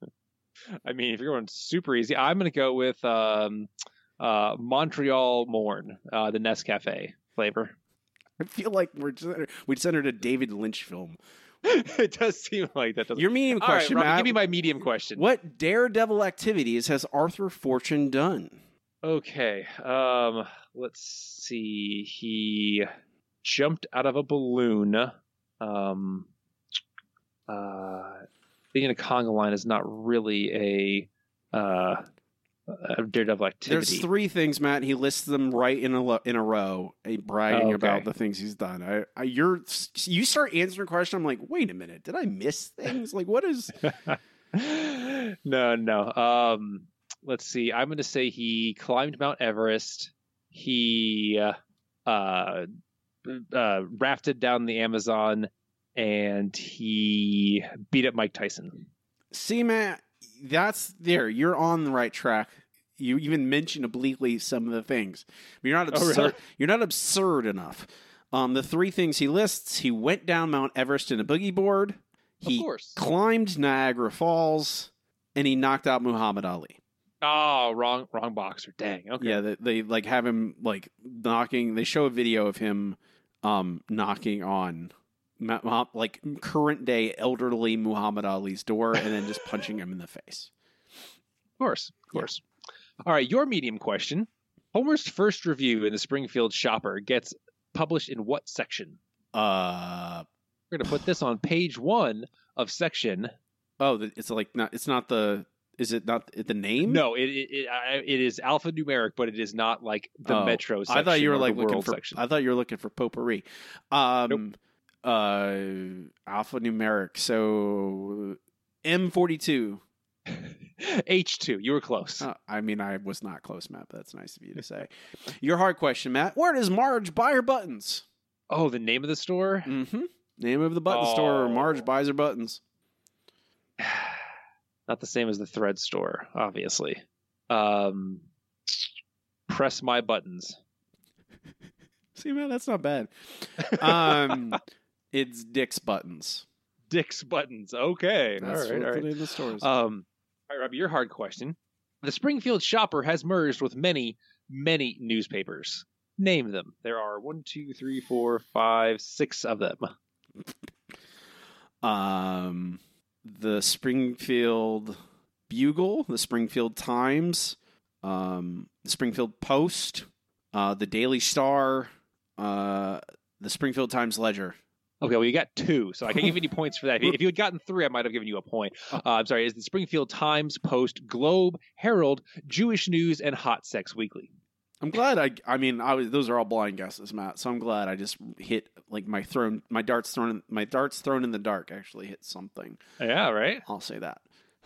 I mean, if you're going super easy, I'm going to go with um, uh, Montreal Morn, uh, the Nescafe flavor. I feel like we're just, we just entered a David Lynch film. It does seem like that. Doesn't... Your medium All right, question, Robbie, Matt. give me my medium question. What daredevil activities has Arthur Fortune done? Okay. Um, let's see. He jumped out of a balloon. Um, uh, being in a conga line is not really a, uh, a daredevil activity. There's three things, Matt. He lists them right in a lo- in a row, a bragging Okay. about the things he's done. I, I, you're you start answering a question. I'm like, wait a minute, did I miss things? Like, what is? no, no. Um, let's see. I'm going to say he climbed Mount Everest. He uh, uh, uh, rafted down the Amazon, and he beat up Mike Tyson. See, Matt, that's there. You're on the right track. You even mentioned obliquely some of the things. But you're not absurd. Oh, really? You're not absurd enough. Um, the three things he lists: he went down Mount Everest in a boogie board. He of course. climbed Niagara Falls, and he knocked out Muhammad Ali. Oh, wrong, wrong boxer. Dang. Okay. Yeah, they, they like have him like knocking. They show a video of him um, knocking on like current day elderly Muhammad Ali's door, and then just punching him in the face. Of course, of course. Yeah. All right, your medium question: Homer's first review in the Springfield Shopper gets published in what section? Uh, we're gonna put this on page one of section. Oh, it's like not. It's not the. Is it not the name? No, it it it, it is alphanumeric, but it is not like the oh, Metro section. I thought you were or like the looking world for. section. I thought you were looking for potpourri. Um, nope. Uh, alphanumeric. So M forty-two. H two. You were close. Uh, I mean, I was not close, Matt. But that's nice of you to say. Your hard question, Matt. Where does Marge buy her buttons? Oh, the name of the store? Mm-hmm. Name of the button oh. store where Marge buys her buttons. Not the same as the thread store, obviously. Um, press my buttons. See, man, that's not bad. Um, it's Dick's Buttons. Dick's Buttons. Okay. That's all right. what All right. in the stores. Um, all right, Robbie, your hard question. The Springfield Shopper has merged with many, many newspapers. Name them. There are one, two, three, four, five, six of them. Um, the Springfield Bugle, the Springfield Times, um, the Springfield Post, uh, the Daily Star, uh, the Springfield Times Ledger. Okay, well, you got two, so I can't give you any points for that. If you had gotten three, I might have given you a point. Uh, I'm sorry, it's the Springfield Times, Post, Globe, Herald, Jewish News, and Hot Sex Weekly. I'm glad I, I mean, I was, those are all blind guesses, Matt, so I'm glad I just hit, like, my thrown, my darts thrown, my darts thrown in the dark actually hit something. Yeah, right? I'll say that.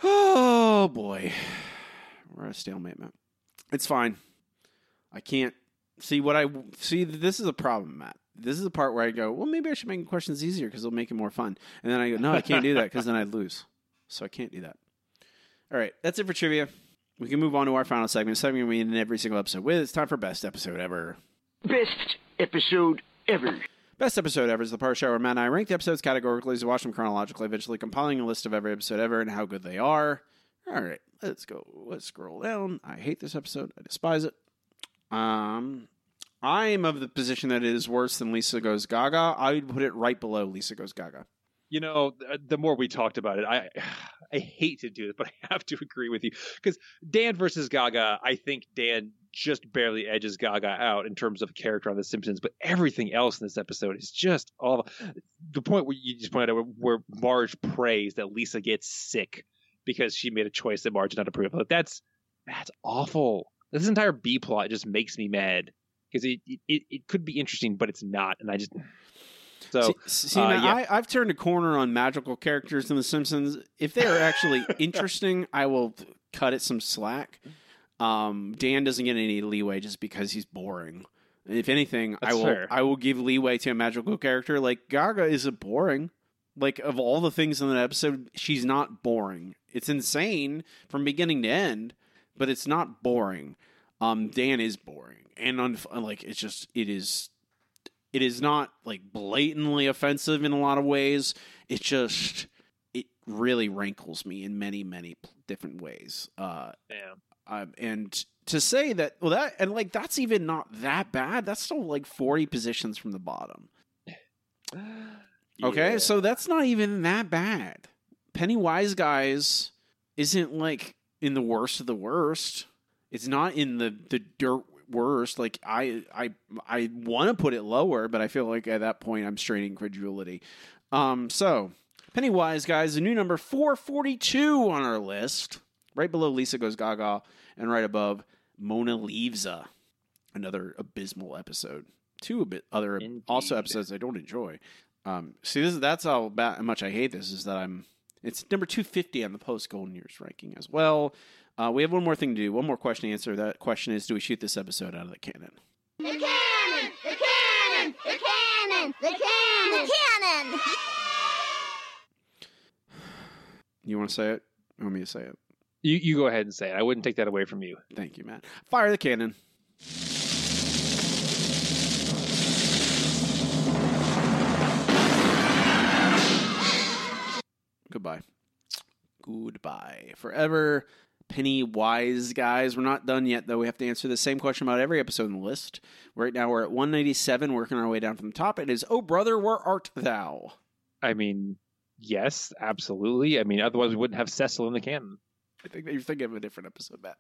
Oh, boy. We're at a stalemate, Matt. It's fine. I can't, see what I, see, this is a problem, Matt. This is the part where I go, well, maybe I should make questions easier because it'll make it more fun. And then I go, no, I can't do that because then I'd lose. So I can't do that. All right, that's it for trivia. We can move on to our final segment, segment we end every single episode with. It's time for Best Episode Ever. Best episode ever. Best Episode Ever is the part of the show where Matt and I rank the episodes categorically as we watch them chronologically, eventually compiling a list of every episode ever and how good they are. All right, let's go. Let's scroll down. I hate this episode. I despise it. Um... I am of the position that it is worse than Lisa Goes Gaga. I would put it right below Lisa Goes Gaga. You know, the more we talked about it, I I hate to do it, but I have to agree with you. Because Dan versus Gaga, I think Dan just barely edges Gaga out in terms of character on The Simpsons, but everything else in this episode is just all... The point where you just pointed out where Marge prays that Lisa gets sick because she made a choice that Marge did not approve of. That's, that's awful. This entire B-plot just makes me mad. Because it, it it could be interesting, but it's not, and I just so. See, see uh, now, yeah. I, I've turned a corner on magical characters in The Simpsons. If they are actually interesting, I will cut it some slack. Um, Dan doesn't get any leeway just because he's boring. If anything, That's I will fair. I will give leeway to a magical character like Gaga. Isn't boring. Like, of all the things in that episode, she's not boring. It's insane from beginning to end, but it's not boring. Um, Dan is boring. And unf- like it's just it is, it is not like blatantly offensive in a lot of ways. It just it really rankles me in many many different ways. Uh, yeah. Um, and to say that well that and like that's even not that bad. That's still like forty positions from the bottom. Okay, Yeah. so that's not even that bad. Pennywise Guys isn't like in the worst of the worst. It's not in the the dirt worst. Like I I I want to put it lower, but I feel like at that point I'm straining credulity. Um, so Pennywise Guys, the new number four forty-two on our list, right below Lisa Goes Gaga, and right above Mona Leavesa, another abysmal episode. Two a bit other Indeed. also episodes I don't enjoy. Um, see, this is that's how bad, how much I hate this. Is that I'm it's number two fifty on the post Golden Years ranking as well. Uh, we have one more thing to do. One more question to answer. That question is, do we shoot this episode out of the cannon? The cannon! The cannon! The cannon! cannon! The cannon! The cannon! You want to say it? You want me to say it? You you go ahead and say it. I wouldn't take that away from you. Thank you, Matt. Fire the cannon. Goodbye. Goodbye. Forever. Pennywise, guys. We're not done yet, though. We have to answer the same question about every episode in the list. Right now, we're at one ninety-seven, working our way down from the top. It is, Oh, brother, where art thou? I mean, yes, absolutely. I mean, otherwise we wouldn't have Cecil in the canon. I think that you're thinking of a different episode, Matt.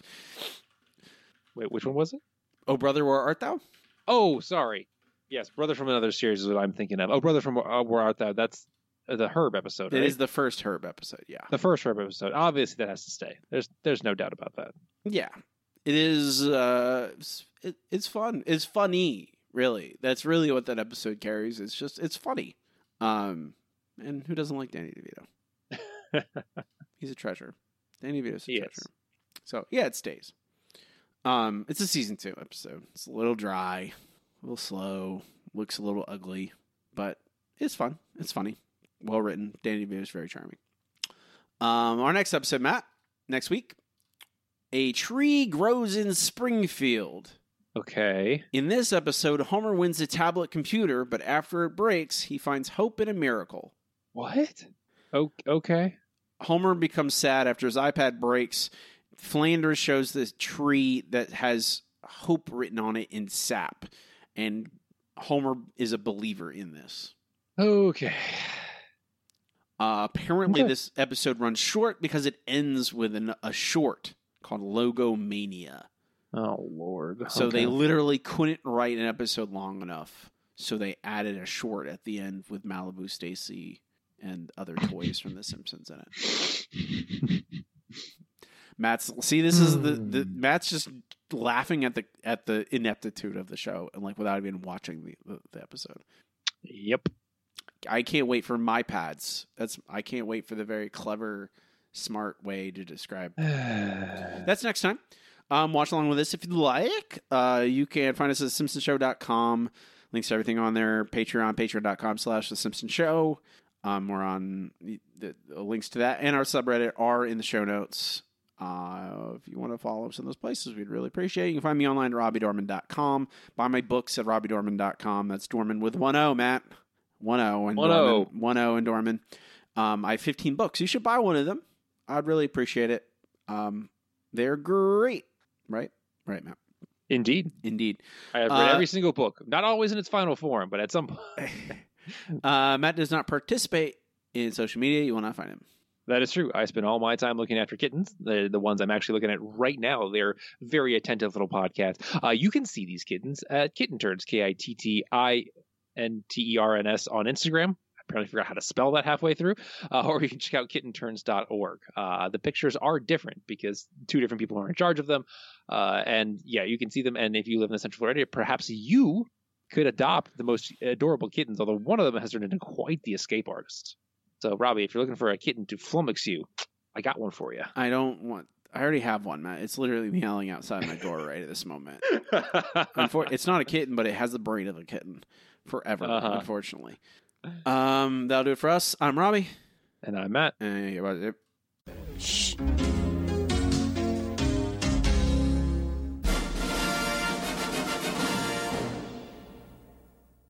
Wait, which one was it? Oh, brother, where art thou? Oh, sorry. Yes, Brother from Another Series is what I'm thinking of. Oh, Brother from uh, Where Art Thou? That's the Herb episode, right? It is the first Herb episode, yeah. The first Herb episode. Obviously, that has to stay. There's there's no doubt about that. Yeah. It is, uh, it, it's fun. It's funny, really. That's really what that episode carries. It's just, it's funny. Um, and who doesn't like Danny DeVito? He's a treasure. Danny DeVito's a He treasure. is. So, yeah, it stays. Um, it's a season two episode. It's a little dry, a little slow, looks a little ugly, but it's fun. It's funny. Well written. Danny DeVito is very charming. Um, our next episode, Matt, next week. A tree grows in Springfield. Okay. In this episode, Homer wins a tablet computer, but after it breaks, he finds hope in a miracle. What? O- okay. Homer becomes sad after his iPad breaks. Flanders shows this tree that has hope written on it in sap, and Homer is a believer in this. Okay. Uh, apparently, Okay. this episode runs short because it ends with an, a short called Logomania. Oh, Lord. So Okay. they literally couldn't write an episode long enough, so they added a short at the end with Malibu Stacy and other toys from The Simpsons in it. Matt's see, this is the, the Matt's just laughing at the at the ineptitude of the show and like without even watching the, the, the episode. Yep. I can't wait for my pads. That's I can't wait for the very clever, smart way to describe. That's next time. Um, watch along with us if you'd like. Uh, you can find us at simpson show dot com. Links to everything on there. Patreon, patreon.com slash The Simpsons Show. Um, we're on the, the, the links to that and our subreddit are in the show notes. Uh, if you want to follow us in those places, we'd really appreciate it. You can find me online at robbie dorman dot com. Buy my books at robbie dorman dot com. That's Dorman with one O, Matt. One O and One Dorman. O. One O and Dorman. Um, I have fifteen books. You should buy one of them. I'd really appreciate it. Um, they're great. Right? Right, Matt. Indeed. Indeed. I have read Uh, every single book. Not always in its final form, but at some point. uh, Matt does not participate in social media. You will not find him. That is true. I spend all my time looking after kittens. The the ones I'm actually looking at right now. They're very attentive little podcasts. Uh, you can see these kittens at Kitten Turns, K I T T I N T E R N S on Instagram. I apparently forgot how to spell that halfway through. Uh, or you can check out kitten turns dot org. Uh, the pictures are different because two different people are in charge of them. Uh, and yeah, you can see them. And if you live in the Central Florida area, perhaps you could adopt the most adorable kittens, although one of them has turned into quite the escape artist. So, Robbie, if you're looking for a kitten to flummox you, I got one for you. I don't want. I already have one, Matt. It's literally meowing outside my door right at this moment. Unfor- it's not a kitten, but it has the brain of a kitten forever, Uh-huh. unfortunately. Um, that'll do it for us. I'm Robbie. And I'm Matt. And you're about to- Shh.